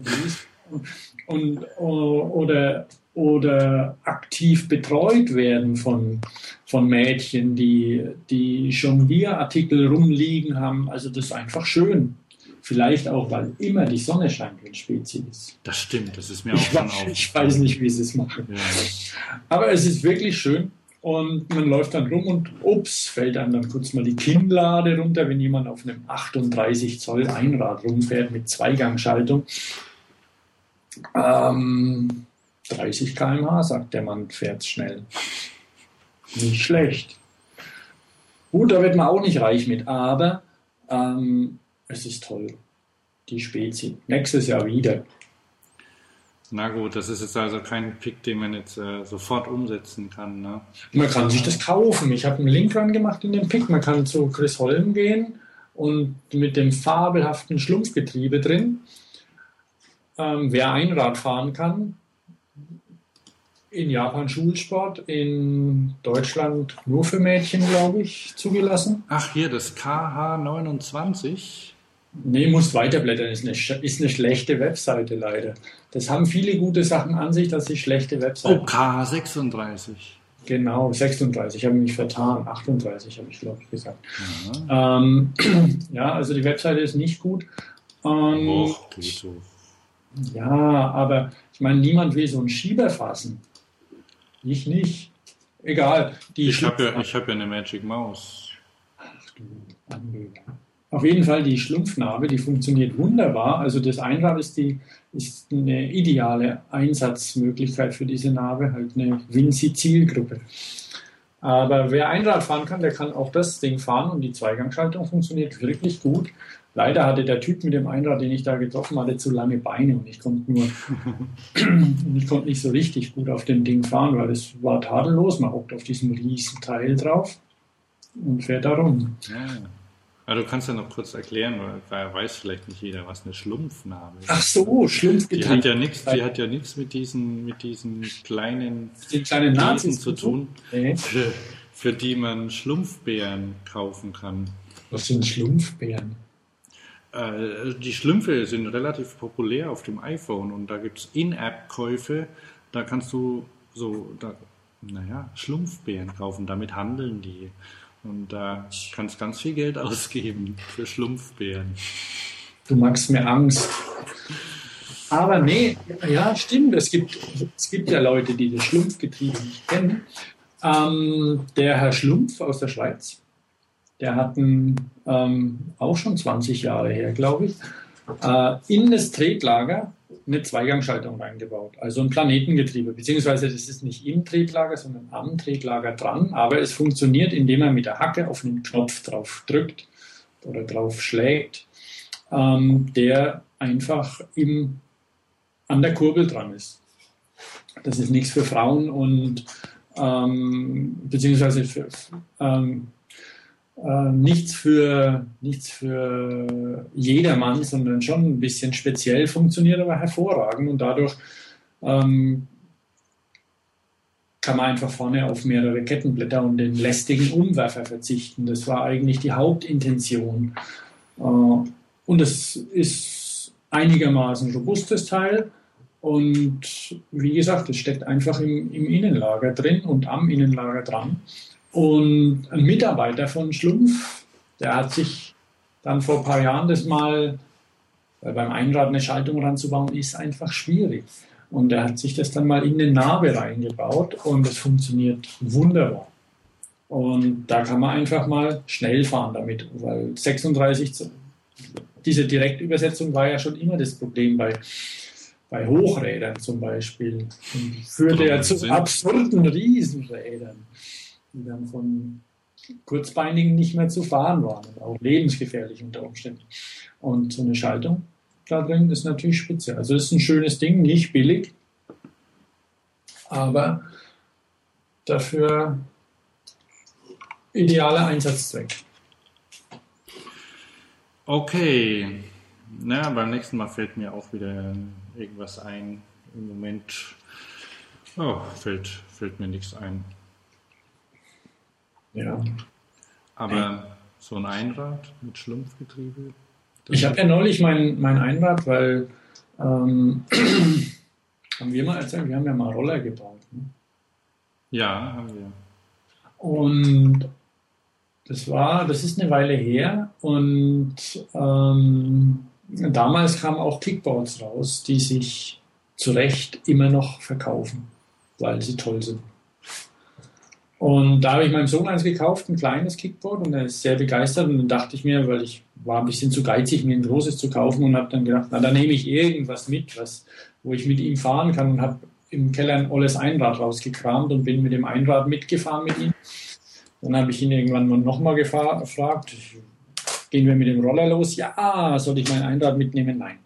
S3: Oder aktiv betreut werden von Mädchen, die Jonglierartikel rumliegen haben. Also das ist einfach schön. Vielleicht auch, weil immer die Sonne scheint, wenn Spezi ist.
S2: Das stimmt, das ist mir auch schon aufgefallen.
S3: Ich weiß nicht, wie sie es machen. Ja. Aber es ist wirklich schön und man läuft dann rum und fällt einem dann kurz mal die Kinnlade runter, wenn jemand auf einem 38 Zoll Einrad rumfährt mit Zweigangschaltung. 30 km/h, sagt der Mann, fährt schnell. Nicht schlecht. Gut, da wird man auch nicht reich mit, aber es ist toll. Die Spezi. Nächstes Jahr wieder.
S2: Na gut, das ist jetzt also kein Pick, den man jetzt sofort umsetzen kann. Ne?
S3: Man kann sich das kaufen. Ich habe einen Link ran gemacht in dem Pick. Man kann zu Chris Holm gehen und mit dem fabelhaften Schlumpfgetriebe drin. Wer Einrad fahren kann, in Japan Schulsport, in Deutschland nur für Mädchen, glaube ich, zugelassen.
S2: Ach, hier, das KH29.
S3: Nee, musst weiterblättern, ist eine schlechte Webseite leider. Das haben viele gute Sachen an sich, dass sie schlechte Webseiten.
S2: Oh, KH36.
S3: Genau, 36, habe ich mich vertan. 38 habe ich, glaube ich, gesagt. Ja, also die Webseite ist nicht gut.
S2: Geht so.
S3: Ja, aber ich meine, niemand will so einen Schieber fassen. Ich nicht. Egal.
S2: Ich hab ja eine Magic Maus.
S3: Ach du Angeber. Auf jeden Fall die Schlumpfnarbe, die funktioniert wunderbar. Also das Einrad ist eine ideale Einsatzmöglichkeit für diese Narbe, halt eine Vinci-Zielgruppe. Aber wer Einrad fahren kann, der kann auch das Ding fahren und die Zweigangschaltung funktioniert wirklich gut. Leider hatte der Typ mit dem Einrad, den ich da getroffen hatte, zu lange Beine und ich konnte nicht so richtig gut auf dem Ding fahren, weil es war tadellos. Man hockt auf diesem riesen Teil drauf und fährt da rum.
S2: Ja. Aber du kannst ja noch kurz erklären, weil weiß vielleicht nicht jeder, was eine Schlumpfnarbe ist.
S3: Ach so, Schlumpfgetriebe.
S2: Die hat ja nichts mit diesen kleinen
S3: Nazis
S2: zu tun,
S3: nee.
S2: für die man Schlumpfbeeren kaufen kann.
S3: Was sind Schlumpfbeeren?
S2: Die Schlümpfe sind relativ populär auf dem iPhone und da gibt es In-App-Käufe, da kannst du Schlumpfbeeren kaufen, damit handeln die. Und da kannst du ganz viel Geld ausgeben für Schlumpfbeeren.
S3: Du machst mir Angst. Aber nee, ja, stimmt. Es gibt ja Leute, die das Schlumpfgetriebe nicht kennen. Der Herr Schlumpf aus der Schweiz, der hat auch schon 20 Jahre her, glaube ich, in das Tretlager eine Zweigangschaltung reingebaut. Also ein Planetengetriebe, beziehungsweise das ist nicht im Tretlager, sondern am Tretlager dran, aber es funktioniert, indem er mit der Hacke auf einen Knopf drauf drückt oder drauf schlägt, der einfach an der Kurbel dran ist. Das ist nichts für Frauen und beziehungsweise nichts für jedermann, sondern schon ein bisschen speziell, funktioniert aber hervorragend und dadurch kann man einfach vorne auf mehrere Kettenblätter und den lästigen Umwerfer verzichten. Das war eigentlich die Hauptintention. Und es ist einigermaßen robustes Teil und wie gesagt, es steckt einfach im Innenlager drin und am Innenlager dran. Und ein Mitarbeiter von Schlumpf, der hat sich dann vor ein paar Jahren das mal, weil beim Einrad eine Schaltung ranzubauen, ist einfach schwierig. Und er hat sich das dann mal in eine Narbe reingebaut und es funktioniert wunderbar. Und da kann man einfach mal schnell fahren damit, weil 36, diese Direktübersetzung war ja schon immer das Problem bei Hochrädern zum Beispiel. Und führte ja zu absurden Riesenrädern, die dann von Kurzbeinigen nicht mehr zu fahren waren und auch lebensgefährlich unter Umständen. Und so eine Schaltung da drin ist natürlich spitze. Also es ist ein schönes Ding, nicht billig, aber dafür idealer Einsatzzweck.
S2: Okay. Na, beim nächsten Mal fällt mir auch wieder irgendwas ein. Im Moment fällt mir nichts ein.
S3: Ja.
S2: Aber so ein Einrad mit Schlumpfgetriebe?
S3: Ich habe ja neulich mein Einrad, weil haben wir mal erzählt, wir haben ja mal Roller gebaut. Ne?
S2: Ja, haben wir.
S3: Und das ist eine Weile her und damals kamen auch Kickboards raus, die sich zu Recht immer noch verkaufen, weil sie toll sind. Und da habe ich meinem Sohn eins gekauft, ein kleines Kickboard, und er ist sehr begeistert. Und dann dachte ich mir, weil ich war ein bisschen zu geizig, mir ein großes zu kaufen, und habe dann gedacht, na, dann nehme ich irgendwas mit, wo ich mit ihm fahren kann, und habe im Keller ein olles Einrad rausgekramt und bin mit dem Einrad mitgefahren mit ihm. Dann habe ich ihn irgendwann nochmal gefragt, gehen wir mit dem Roller los? Ja, soll ich mein Einrad mitnehmen? Nein.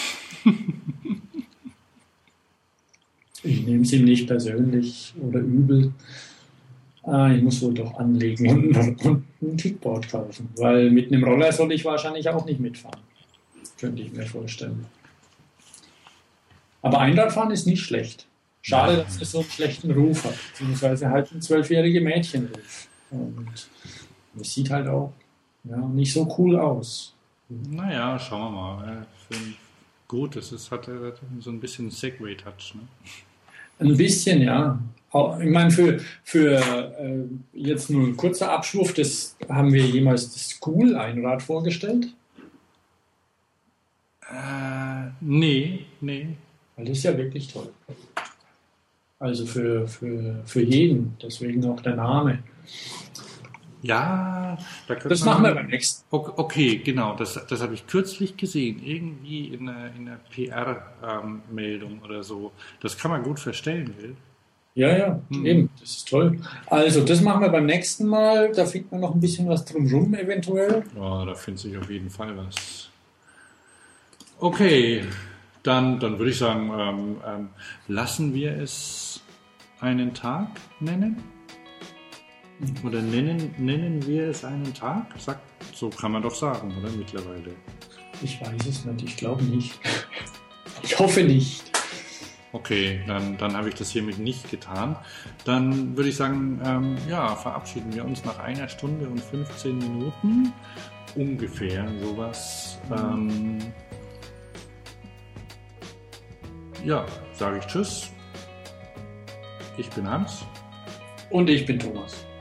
S3: Ich nehme es ihm nicht persönlich oder übel. Ich muss wohl doch anlegen und ein Kickboard kaufen, weil mit einem Roller soll ich wahrscheinlich auch nicht mitfahren. Könnte ich mir vorstellen. Aber Einradfahren ist nicht schlecht. Schade, dass es so einen schlechten Ruf hat, beziehungsweise halt ein 12-jährige Mädchenruf. Und es sieht halt auch nicht so cool aus.
S2: Naja, schauen wir mal. Gut, es hat so ein bisschen Segway-Touch. Ne?
S3: Ein bisschen, ja. Ich meine, für jetzt nur ein kurzer Abschwurf, haben wir jemals das School-Einrad vorgestellt?
S2: Nee.
S3: Weil das ist ja wirklich toll. Also für jeden, deswegen auch der Name.
S2: Ja,
S3: das machen wir beim nächsten.
S2: Okay, genau, das habe ich kürzlich gesehen, irgendwie in einer PR-Meldung oder so. Das kann man gut verstellen, will.
S3: Ja, eben, das ist toll. Also, das machen wir beim nächsten Mal. Da findet man noch ein bisschen was drumherum eventuell.
S2: Ja, da findet sich auf jeden Fall was. Okay, dann würde ich sagen, lassen wir es einen Tag nennen? Oder nennen wir es einen Tag? So kann man doch sagen, oder mittlerweile? Ich
S3: weiß es nicht, ich glaube nicht. Ich hoffe nicht.
S2: Okay, dann habe ich das hiermit nicht getan. Dann würde ich sagen, verabschieden wir uns nach 1 Stunde und 15 Minuten. Ungefähr sowas. Sage ich Tschüss. Ich bin Hans.
S3: Und ich bin Thomas.